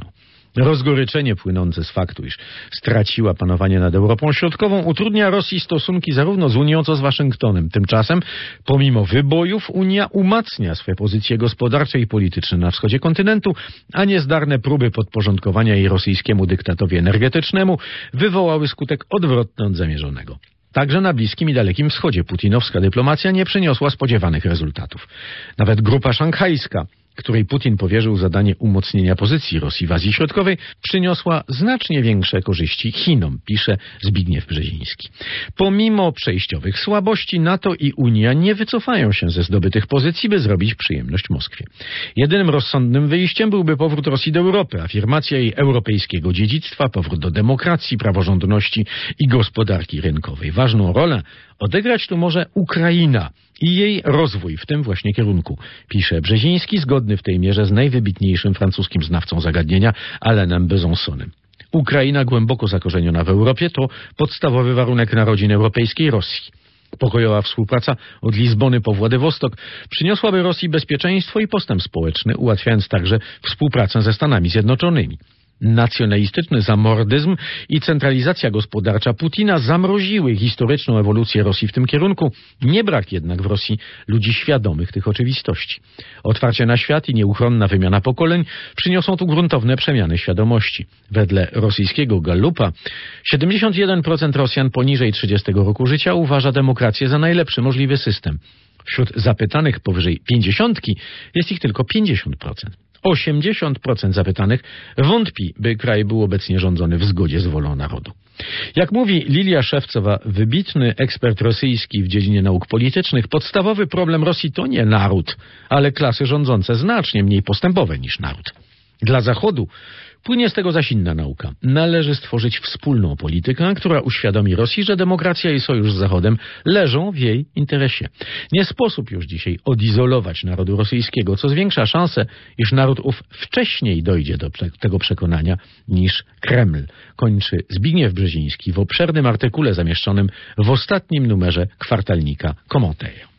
Rozgoryczenie płynące z faktu, iż straciła panowanie nad Europą Środkową, utrudnia Rosji stosunki zarówno z Unią, co z Waszyngtonem. Tymczasem, pomimo wybojów, Unia umacnia swoje pozycje gospodarcze i polityczne na wschodzie kontynentu, a niezdarne próby podporządkowania jej rosyjskiemu dyktatowi energetycznemu wywołały skutek odwrotny od zamierzonego. Także na Bliskim i Dalekim Wschodzie putinowska dyplomacja nie przyniosła spodziewanych rezultatów. Nawet grupa szanghajska, której Putin powierzył zadanie umocnienia pozycji Rosji w Azji Środkowej, przyniosła znacznie większe korzyści Chinom, pisze Zbigniew Brzeziński. Pomimo przejściowych słabości, NATO i Unia nie wycofają się ze zdobytych pozycji, by zrobić przyjemność Moskwie. Jedynym rozsądnym wyjściem byłby powrót Rosji do Europy, afirmacja jej europejskiego dziedzictwa, powrót do demokracji, praworządności i gospodarki rynkowej. Ważną rolę odegrać tu może Ukraina i jej rozwój w tym właśnie kierunku, pisze Brzeziński, zgodny w tej mierze z najwybitniejszym francuskim znawcą zagadnienia Alainem Besanconem. Ukraina głęboko zakorzeniona w Europie to podstawowy warunek narodzin europejskiej Rosji. Pokojowa współpraca od Lizbony po Władywostok przyniosłaby Rosji bezpieczeństwo i postęp społeczny, ułatwiając także współpracę ze Stanami Zjednoczonymi. Nacjonalistyczny zamordyzm i centralizacja gospodarcza Putina zamroziły historyczną ewolucję Rosji w tym kierunku. Nie brak jednak w Rosji ludzi świadomych tych oczywistości. Otwarcie na świat i nieuchronna wymiana pokoleń przyniosą tu gruntowne przemiany świadomości. Wedle rosyjskiego Gallupa siedemdziesiąt jeden procent Rosjan poniżej trzydziestego roku życia uważa demokrację za najlepszy możliwy system. Wśród zapytanych powyżej pięćdziesiątki jest ich tylko pięćdziesiąt procent. osiemdziesiąt procent zapytanych wątpi, by kraj był obecnie rządzony w zgodzie z wolą narodu. Jak mówi Lilia Szewcowa, wybitny ekspert rosyjski w dziedzinie nauk politycznych, podstawowy problem Rosji to nie naród, ale klasy rządzące znacznie mniej postępowe niż naród. Dla Zachodu płynie z tego zaś inna nauka. Należy stworzyć wspólną politykę, która uświadomi Rosji, że demokracja i sojusz z Zachodem leżą w jej interesie. Nie sposób już dzisiaj odizolować narodu rosyjskiego, co zwiększa szansę, iż naród ów wcześniej dojdzie do tego przekonania niż Kreml. Kończy Zbigniew Brzeziński w obszernym artykule zamieszczonym w ostatnim numerze kwartalnika Commentaire.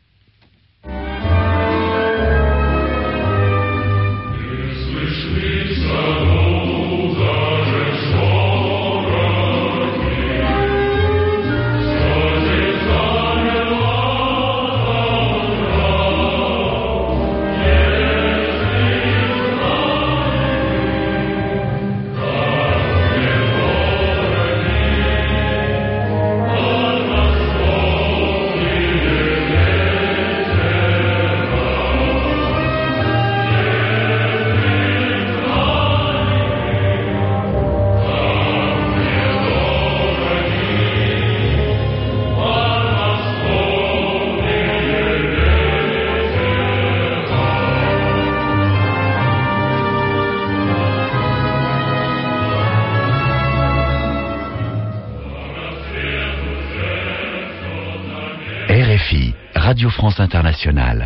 R F I, Radio France Internationale.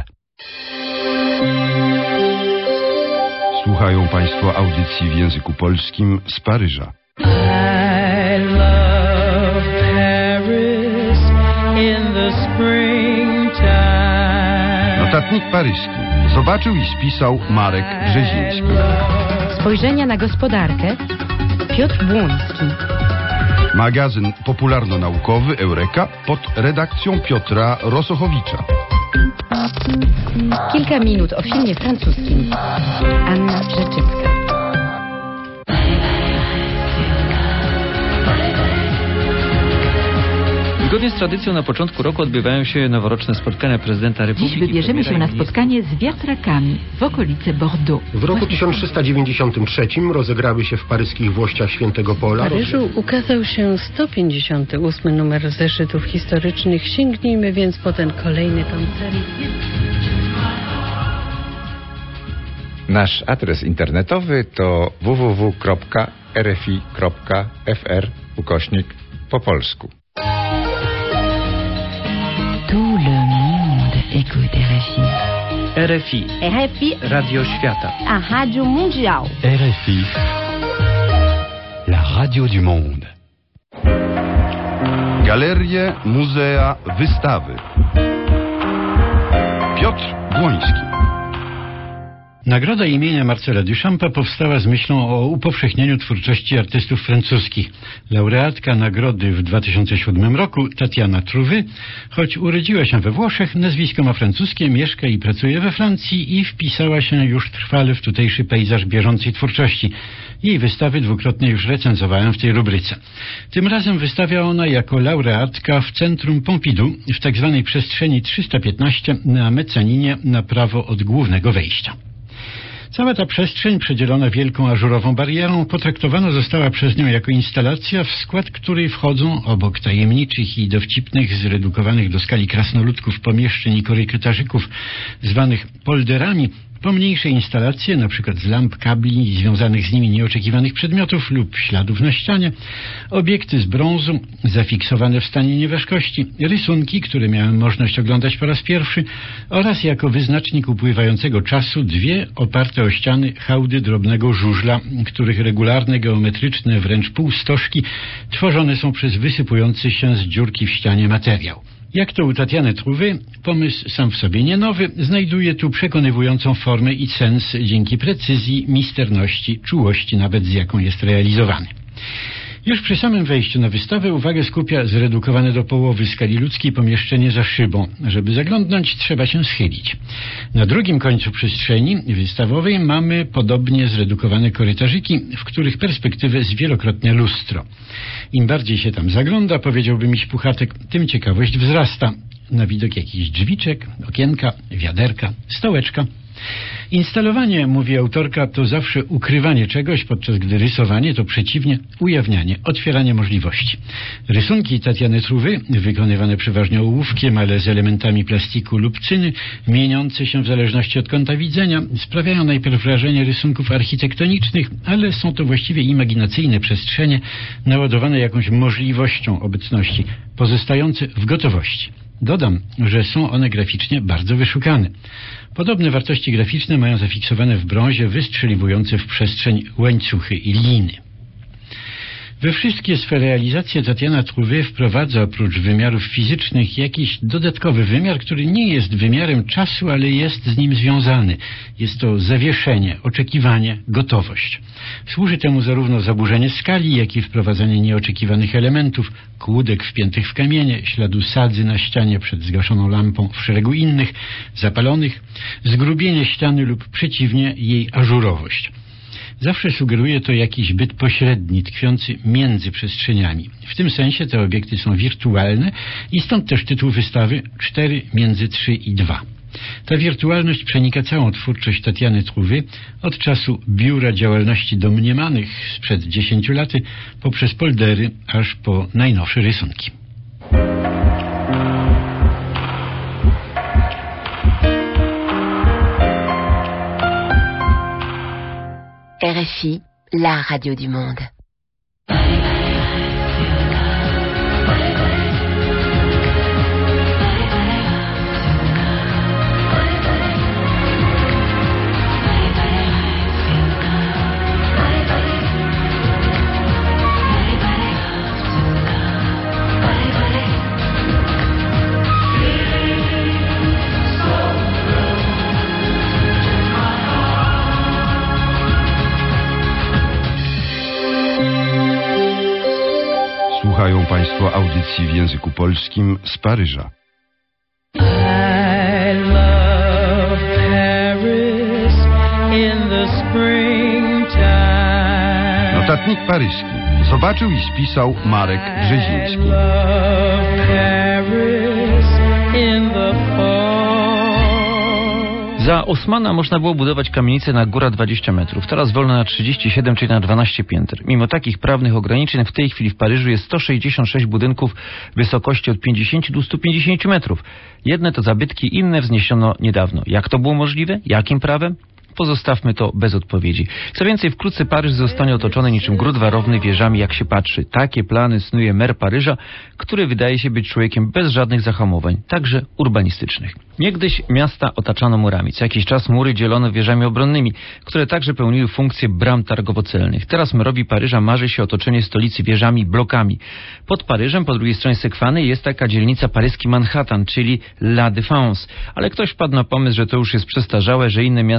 Słuchają Państwo audycji w języku polskim z Paryża. I love Paris in the springtime. Notatnik paryski zobaczył i spisał Marek Brzeziński. Spojrzenia na gospodarkę Piotr Błoński. Magazyn popularno-naukowy Eureka pod redakcją Piotra Rosochowicza. Kilka minut o filmie francuskim. Anna Rzeczycka. Zgodnie z tradycją na początku roku odbywają się noworoczne spotkania prezydenta Republiki. Dziś wybierzemy się na spotkanie z wiatrakami w okolice Bordeaux. W roku tysiąc trzysta dziewięćdziesiątym trzecim rozegrały się w paryskich Włościach Świętego Pola. W Paryżu ukazał się sto pięćdziesiąty ósmy numer zeszytów historycznych. Sięgnijmy więc po ten kolejny tom serii. Nasz adres internetowy to w w w kropka r f i kropka f r ukośnik po polsku. Tout le monde écoute R F I. R F I. R F I. Radio Świata. A Rádio Mundial. R F I. La radio du monde. Galerie, muzea, wystawy. Piotr Błoński. Nagroda imienia Marcela Duchampa powstała z myślą o upowszechnieniu twórczości artystów francuskich. Laureatka nagrody w dwa tysiące siódmym roku, Tatiana Trouvé, choć urodziła się we Włoszech, nazwisko ma francuskie, mieszka i pracuje we Francji i wpisała się już trwale w tutejszy pejzaż bieżącej twórczości. Jej wystawy dwukrotnie już recenzowałem w tej rubryce. Tym razem wystawia ona jako laureatka w Centrum Pompidou w tak zwanej przestrzeni trzysta piętnaście na Mezzaninie na prawo od głównego wejścia. Cała ta przestrzeń, przedzielona wielką ażurową barierą, potraktowana została przez nią jako instalacja, w skład której wchodzą, obok tajemniczych i dowcipnych, zredukowanych do skali krasnoludków pomieszczeń i korytarzyków, zwanych polderami, pomniejsze instalacje, np. z lamp, kabli i związanych z nimi nieoczekiwanych przedmiotów lub śladów na ścianie, obiekty z brązu zafiksowane w stanie nieważkości, rysunki, które miałem możliwość oglądać po raz pierwszy, oraz jako wyznacznik upływającego czasu dwie oparte o ściany hałdy drobnego żużla, których regularne, geometryczne, wręcz półstożki tworzone są przez wysypujący się z dziurki w ścianie materiał. Jak to u Tatiany Trouvé, pomysł sam w sobie nie nowy, znajduje tu przekonywującą formę i sens dzięki precyzji, misterności, czułości nawet, z jaką jest realizowany. Już przy samym wejściu na wystawę uwagę skupia zredukowane do połowy skali ludzkiej pomieszczenie za szybą. Żeby zaglądnąć, trzeba się schylić. Na drugim końcu przestrzeni wystawowej mamy podobnie zredukowane korytarzyki, w których perspektywę zwielokrotnia lustro. Im bardziej się tam zagląda, powiedziałby miś Puchatek, tym ciekawość wzrasta. Na widok jakichś drzwiczek, okienka, wiaderka, stołeczka. Instalowanie, mówi autorka, to zawsze ukrywanie czegoś, podczas gdy rysowanie to przeciwnie, ujawnianie, otwieranie możliwości. Rysunki Tatiany Trouvé, wykonywane przeważnie ołówkiem, ale z elementami plastiku lub cyny, mieniące się w zależności od kąta widzenia, sprawiają najpierw wrażenie rysunków architektonicznych, ale są to właściwie imaginacyjne przestrzenie, naładowane jakąś możliwością obecności, pozostające w gotowości. Dodam, że są one graficznie bardzo wyszukane. Podobne wartości graficzne mają zafiksowane w brązie wystrzeliwujące w przestrzeń łańcuchy i liny. We wszystkie swe realizacje Tatiana Trouvé wprowadza oprócz wymiarów fizycznych jakiś dodatkowy wymiar, który nie jest wymiarem czasu, ale jest z nim związany. Jest to zawieszenie, oczekiwanie, gotowość. Służy temu zarówno zaburzenie skali, jak i wprowadzanie nieoczekiwanych elementów, kłódek wpiętych w kamienie, śladu sadzy na ścianie przed zgaszoną lampą w szeregu innych, zapalonych, zgrubienie ściany lub przeciwnie jej ażurowość. Zawsze sugeruje to jakiś byt pośredni, tkwiący między przestrzeniami. W tym sensie te obiekty są wirtualne i stąd też tytuł wystawy cztery między trzy i dwa. Ta wirtualność przenika całą twórczość Tatiany Trouvé od czasu biura działalności domniemanych sprzed dziesięciu lat poprzez poldery aż po najnowsze rysunki. R F I, la radio du monde. Słuchają Państwo audycji w języku polskim z Paryża. I love Paris in the springtime. Notatnik paryski. Zobaczył i spisał Marek Brzeziński. I love Paris in the fall. Za Osmana można było budować kamienicę na góra dwadzieścia metrów. Teraz wolno na trzydzieści siedem, czyli na dwanaście pięter. Mimo takich prawnych ograniczeń w tej chwili w Paryżu jest sto sześćdziesiąt sześć budynków wysokości od pięćdziesięciu do stu pięćdziesięciu metrów. Jedne to zabytki, inne wzniesiono niedawno. Jak to było możliwe? Jakim prawem? Pozostawmy to bez odpowiedzi. Co więcej, wkrótce Paryż zostanie otoczony niczym gród warowny wieżami, jak się patrzy. Takie plany snuje mer Paryża, który wydaje się być człowiekiem bez żadnych zahamowań, także urbanistycznych. Niegdyś miasta otaczano murami. Co jakiś czas mury dzielono wieżami obronnymi, które także pełniły funkcję bram targowo-celnych. Teraz merowi Paryża marzy się otoczenie stolicy wieżami, blokami. Pod Paryżem, po drugiej stronie Sekwany, jest taka dzielnica paryski Manhattan, czyli La Défense. Ale ktoś wpadł na pomysł, że to już jest przestarzałe, że inne miasta Paryża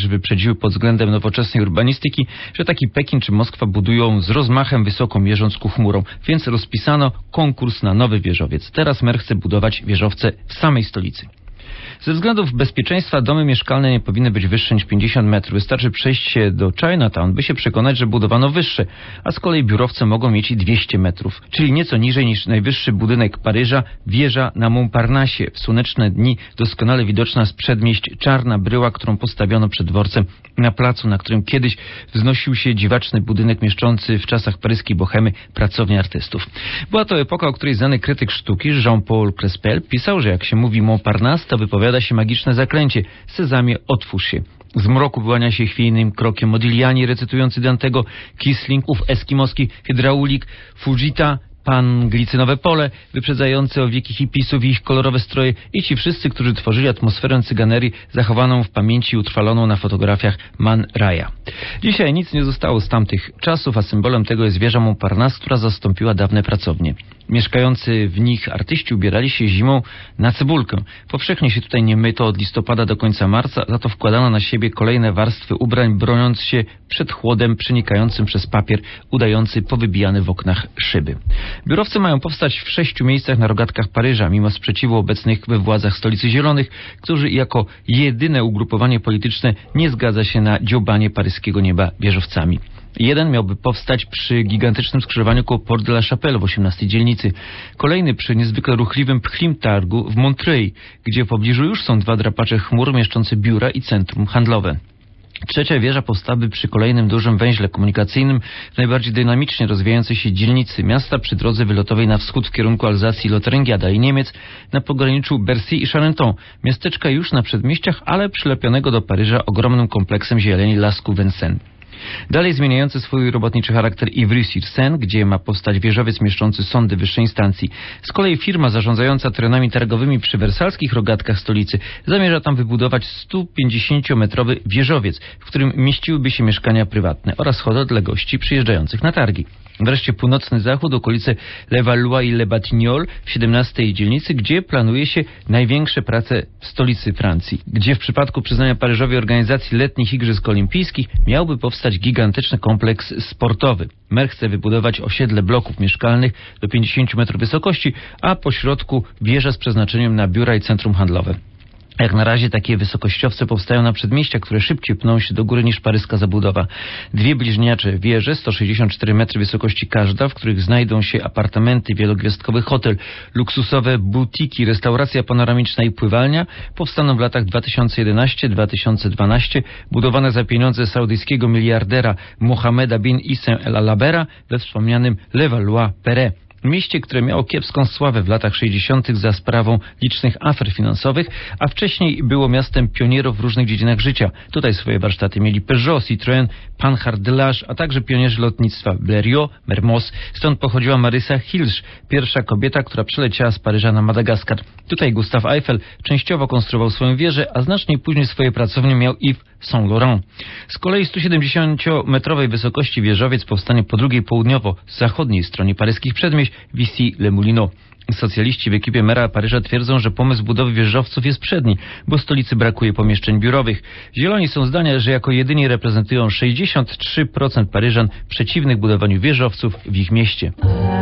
Paryż wyprzedziły pod względem nowoczesnej urbanistyki, że taki Pekin czy Moskwa budują z rozmachem wysoko mierząc ku chmurom, więc rozpisano konkurs na nowy wieżowiec. Teraz mer chce budować wieżowce w samej stolicy. Ze względów bezpieczeństwa domy mieszkalne nie powinny być wyższe niż pięćdziesiąt metrów. Wystarczy przejść się do Chinatown, by się przekonać, że budowano wyższe, a z kolei biurowce mogą mieć i dwieście metrów, czyli nieco niżej niż najwyższy budynek Paryża, wieża na Montparnasse. W słoneczne dni doskonale widoczna z przedmieść czarna bryła, którą postawiono przed dworcem na placu, na którym kiedyś wznosił się dziwaczny budynek mieszczący w czasach paryskiej bohemy pracownia artystów. Była to epoka, o której znany krytyk sztuki Jean-Paul Crespel pisał, że jak się mówi Montparnasse, to wypowiada się magiczne zaklęcie: Sezamie, otwórz się. Z mroku wyłania się chwiejnym krokiem Modigliani recytujący Dantego, Kisling, ów eskimoski hydraulik, Fujita, pan glicynowe pole, wyprzedzające o wieki hipisów i ich kolorowe stroje i ci wszyscy, którzy tworzyli atmosferę cyganerii zachowaną w pamięci i utrwaloną na fotografiach Man Raya. Dzisiaj nic nie zostało z tamtych czasów, a symbolem tego jest wieża Montparnasse, która zastąpiła dawne pracownie. Mieszkający w nich artyści ubierali się zimą na cebulkę. Powszechnie się tutaj nie myto od listopada do końca marca, za to wkładano na siebie kolejne warstwy ubrań, broniąc się przed chłodem przenikającym przez papier, udający powybijane w oknach szyby. Biurowce mają powstać w sześciu miejscach na rogatkach Paryża, mimo sprzeciwu obecnych we władzach stolicy Zielonych, którzy jako jedyne ugrupowanie polityczne nie zgadza się na dziobanie paryskiego nieba wieżowcami. Jeden miałby powstać przy gigantycznym skrzyżowaniu koło Porte de la Chapelle w osiemnastej dzielnicy. Kolejny przy niezwykle ruchliwym pchlim targu w Montreuil, gdzie w pobliżu już są dwa drapacze chmur mieszczące biura i centrum handlowe. Trzecia wieża powstałaby przy kolejnym dużym węźle komunikacyjnym w najbardziej dynamicznie rozwijającej się dzielnicy miasta przy drodze wylotowej na wschód w kierunku Alzacji i Lotharingia, dalej Niemiec, na pograniczu Bercy i Charenton. Miasteczka już na przedmieściach, ale przylepionego do Paryża ogromnym kompleksem zieleni lasku Vincennes. Dalej zmieniający swój robotniczy charakter Ivry-sur-Seine, gdzie ma powstać wieżowiec mieszczący sądy wyższej instancji. Z kolei firma zarządzająca terenami targowymi przy wersalskich rogatkach stolicy zamierza tam wybudować sto pięćdziesięciometrowy wieżowiec, w którym mieściłyby się mieszkania prywatne oraz hotele dla gości przyjeżdżających na targi. Wreszcie północny zachód, okolice Levallois i Le Batignolles w siedemnastej dzielnicy, gdzie planuje się największe prace w stolicy Francji, gdzie w przypadku przyznania Paryżowi organizacji letnich Igrzysk Olimpijskich miałby powstać gigantyczny kompleks sportowy. Mer chce wybudować osiedle bloków mieszkalnych do pięćdziesięciu metrów wysokości, a po środku wieża z przeznaczeniem na biura i centrum handlowe. Jak na razie takie wysokościowce powstają na przedmieściach, które szybciej pną się do góry niż paryska zabudowa. Dwie bliźniacze wieże, sto sześćdziesiąt cztery metry wysokości każda, w których znajdą się apartamenty, wielogwiazdkowy hotel, luksusowe butiki, restauracja panoramiczna i pływalnia, powstaną w latach dwa tysiące jedenastego do dwa tysiące dwunastego, budowane za pieniądze saudyjskiego miliardera Mohammeda bin Issa El Alabera we wspomnianym Levallois-Perret. Mieście, które miało kiepską sławę w latach sześćdziesiątych za sprawą licznych afer finansowych, a wcześniej było miastem pionierów w różnych dziedzinach życia. Tutaj swoje warsztaty mieli Peugeot, Citroën, Panhard Delage, a także pionierzy lotnictwa Blériot, Mermoz. Stąd pochodziła Marysa Hilsz, pierwsza kobieta, która przyleciała z Paryża na Madagaskar. Tutaj Gustav Eiffel częściowo konstruował swoją wieżę, a znacznie później swoje pracownie miał Yves Saint Laurent. Z kolei sto siedemdziesięciometrowej wysokości wieżowiec powstanie po drugiej południowo-zachodniej stronie paryskich przedmieść Vissy-les-Moulineaux. Socjaliści w ekipie mera Paryża twierdzą, że pomysł budowy wieżowców jest przedni, bo stolicy brakuje pomieszczeń biurowych. Zieloni są zdania, że jako jedyni reprezentują sześćdziesiąt trzy procent Paryżan przeciwnych budowaniu wieżowców w ich mieście.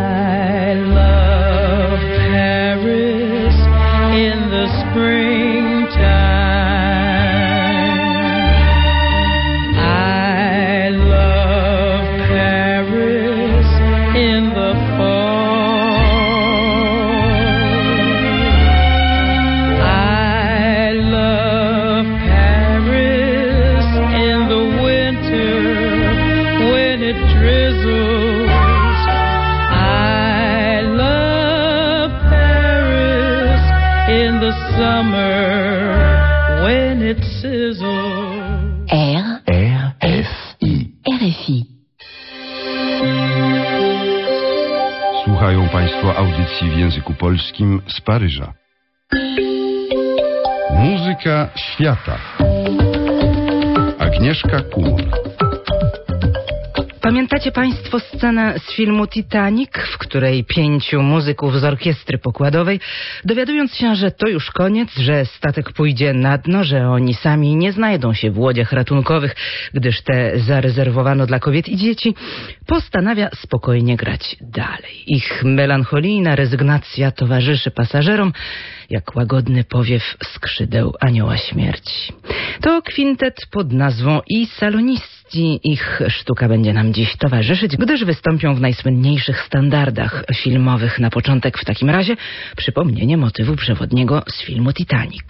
I love Paris in the springtime. I love Paris in the fall. I love Paris in the winter when it drizzles. I love Paris in the summer when it sizzles. R. R. F. I. R F I. Słuchają Państwo audycji w języku polskim z Paryża. Muzyka świata. Agnieszka Kumor. Pamiętacie Państwo scenę z filmu Titanic, w której pięciu muzyków z orkiestry pokładowej, dowiadując się, że to już koniec, że statek pójdzie na dno, że oni sami nie znajdą się w łodziach ratunkowych, gdyż te zarezerwowano dla kobiet i dzieci, postanawia spokojnie grać dalej. Ich melancholijna rezygnacja towarzyszy pasażerom jak łagodny powiew skrzydeł anioła śmierci. To kwintet pod nazwą I Saloniści. Ich sztuka będzie nam dziś towarzyszyć, gdyż wystąpią w najsłynniejszych standardach filmowych. Na początek w takim razie przypomnienie motywu przewodniego z filmu Titanic.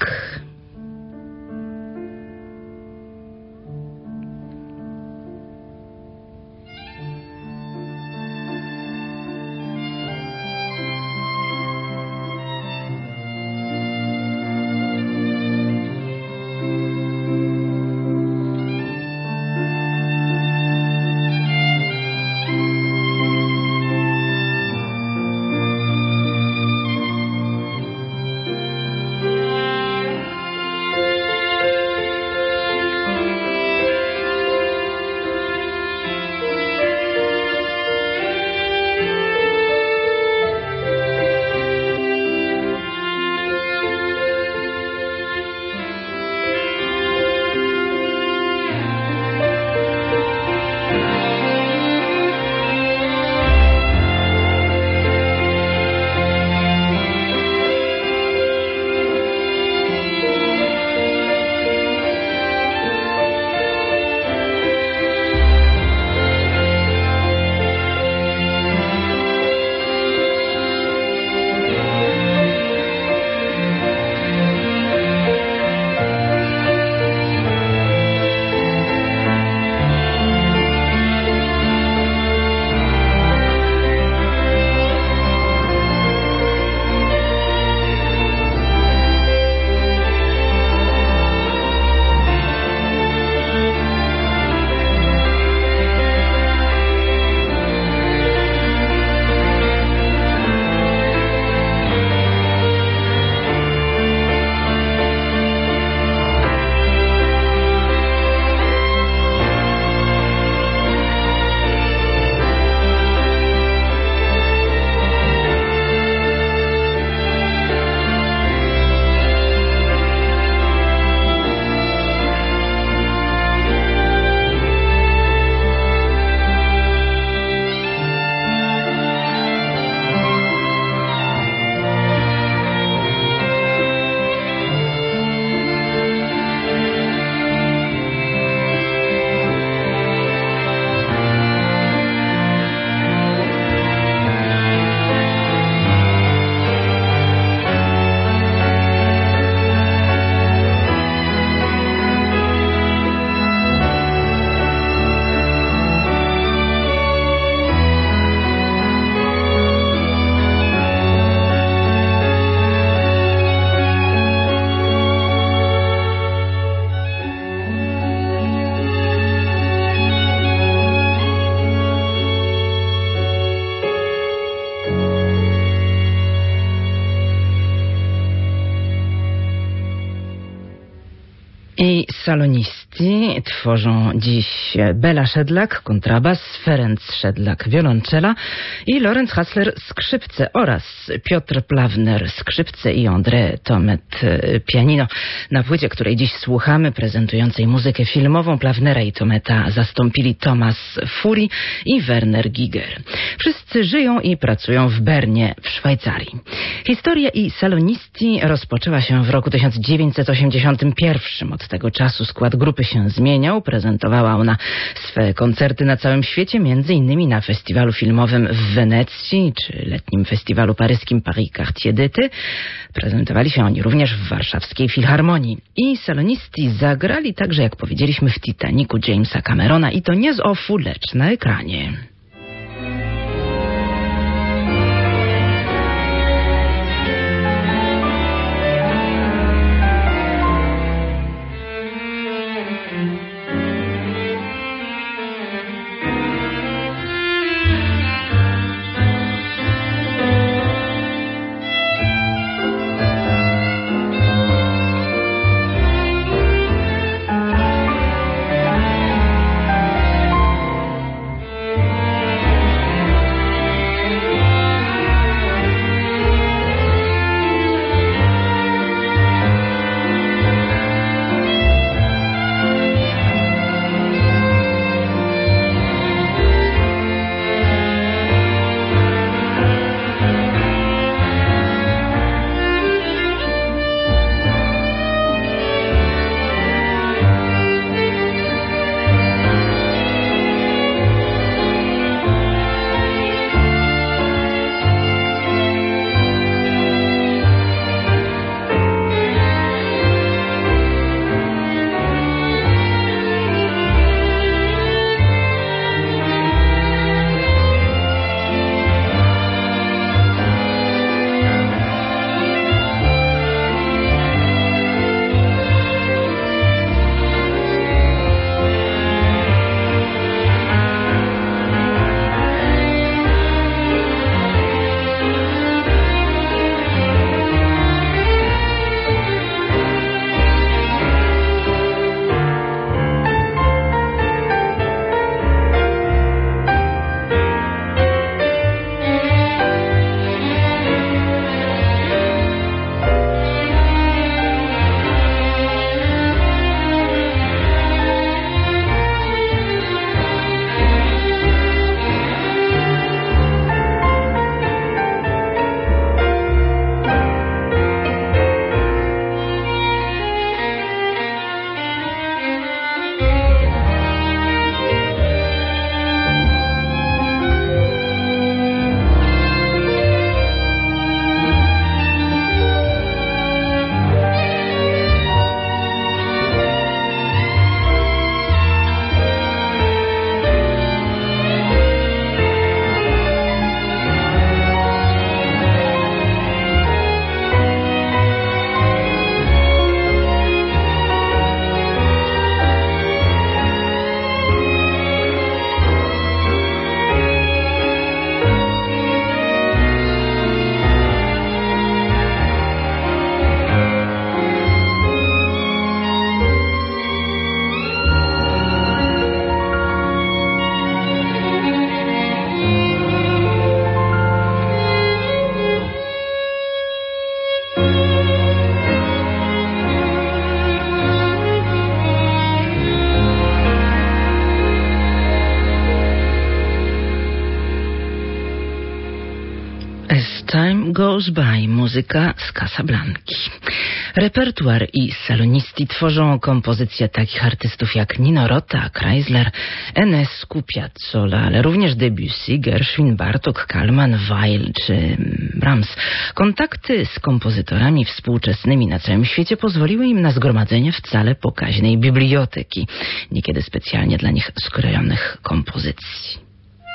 I Saloniści tworzą dziś Bela Szedlak, kontrabas, Ferenc Szedlak, wiolonczela i Lorenz Hassler, skrzypce oraz Piotr Plawner, skrzypce i André Tomet, pianino. Na płycie, której dziś słuchamy, prezentującej muzykę filmową, Plawnera i Tometa zastąpili Thomas Fury i Werner Giger. Wszyscy żyją i pracują w Bernie w Szwajcarii. Historia I Saloniści rozpoczęła się w roku tysiąc dziewięćset osiemdziesiątym pierwszym. Od tego czasu skład grupy się zmieniał. Prezentowała ona swe koncerty na całym świecie, między innymi na festiwalu filmowym w Wenecji, czy letnim festiwalu paryskim Paris Quartier d'Été. Prezentowali się oni również w warszawskiej Filharmonii. I Saloniści zagrali także, jak powiedzieliśmy, w Titanicu Jamesa Camerona i to nie z offu, lecz na ekranie. Goes By, muzyka z Casablanki. Repertuar i salonisti tworzą kompozycje takich artystów jak Nino Rota, Chrysler, Enescu, Piazzolla, ale również Debussy, Gershwin, Bartók, Kallman, Weill czy Brahms. Kontakty z kompozytorami współczesnymi na całym świecie pozwoliły im na zgromadzenie wcale pokaźnej biblioteki, niekiedy specjalnie dla nich skrojonych kompozycji.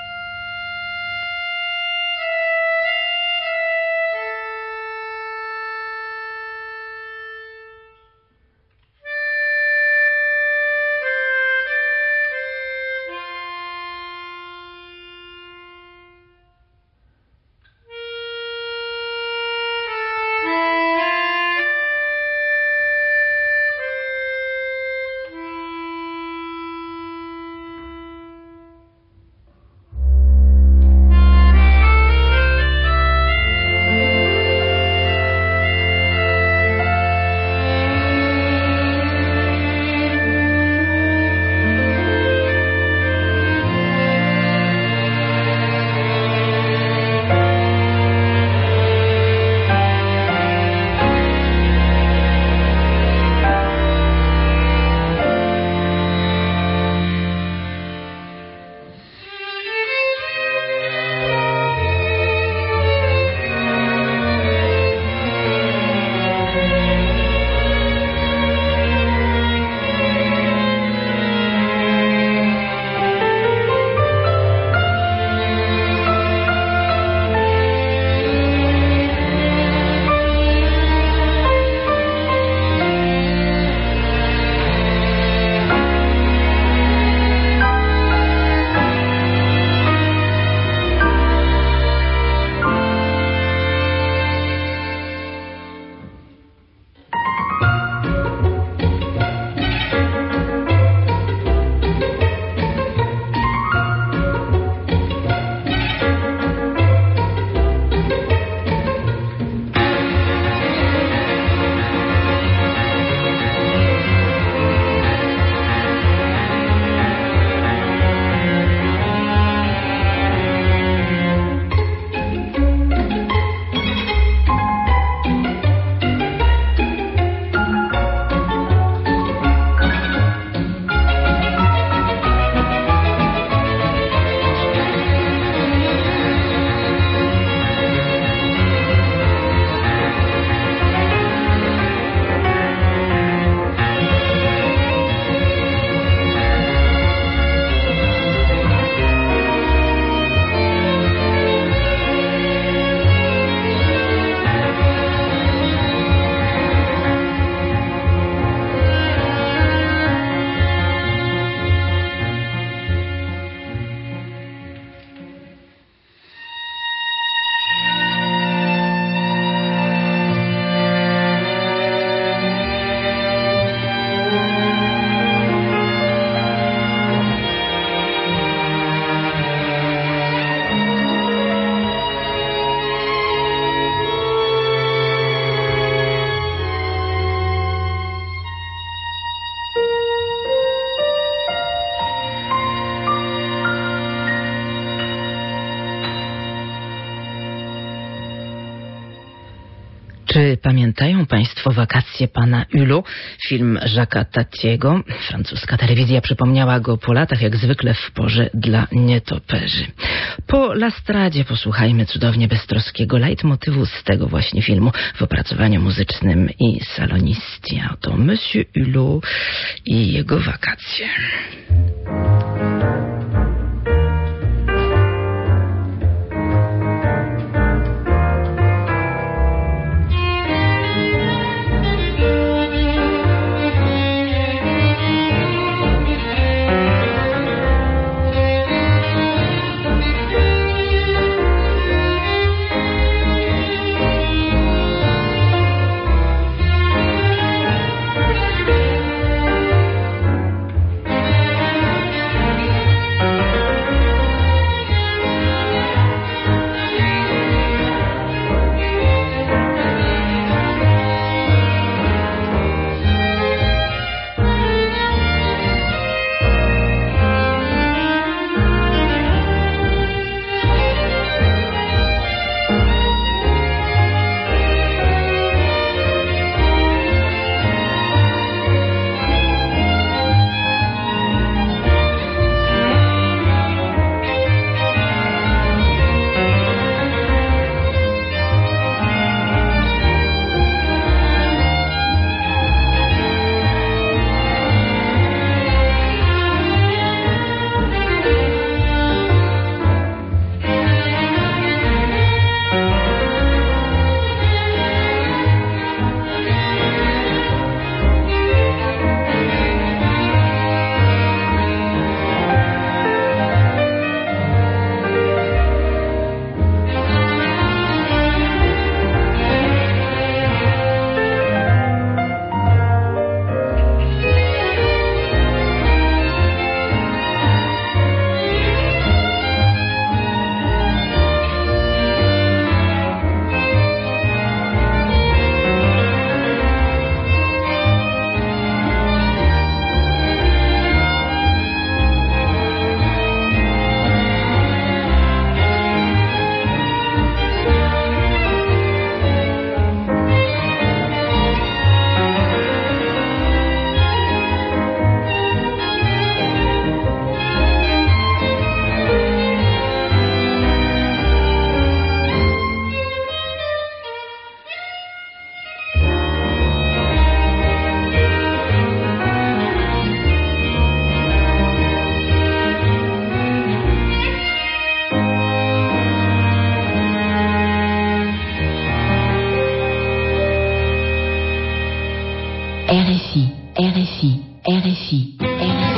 Czy pamiętają Państwo wakacje pana Hulot? Film Jacques'a Tatiego. Francuska telewizja przypomniała go po latach, jak zwykle w porze dla nietoperzy. Po Lastradzie posłuchajmy cudownie beztroskiego leitmotywu z tego właśnie filmu w opracowaniu muzycznym i saloniści. A to Monsieur Hulot i jego wakacje. R F I. R F I.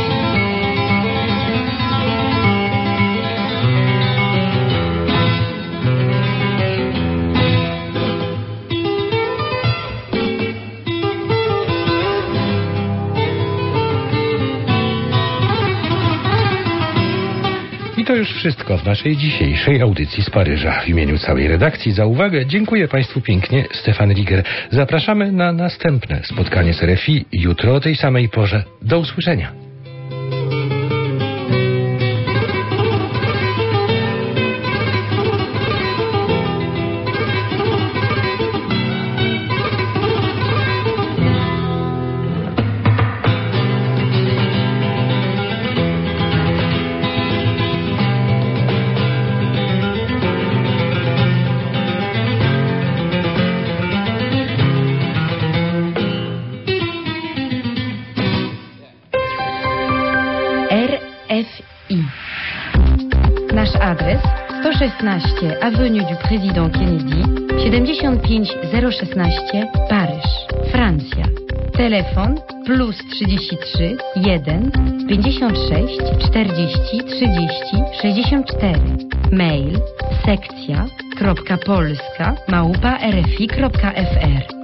I to już wszystko w naszej dzisiejszej audycji z Paryża. W imieniu całej redakcji za uwagę dziękuję Państwu pięknie. Stefan Riger. Zapraszamy na następne spotkanie z R F I jutro o tej samej porze. Do usłyszenia. Nasz adres sto szesnaście Avenue du Président Kennedy, siedemdziesiąt pięć zero szesnaście Paryż, Francja. Telefon plus trzydzieści trzy jeden pięćdziesiąt sześć czterdzieści trzydzieści sześćdziesiąt cztery. Mail sekcja kropka polska małpa rfi kropka f r.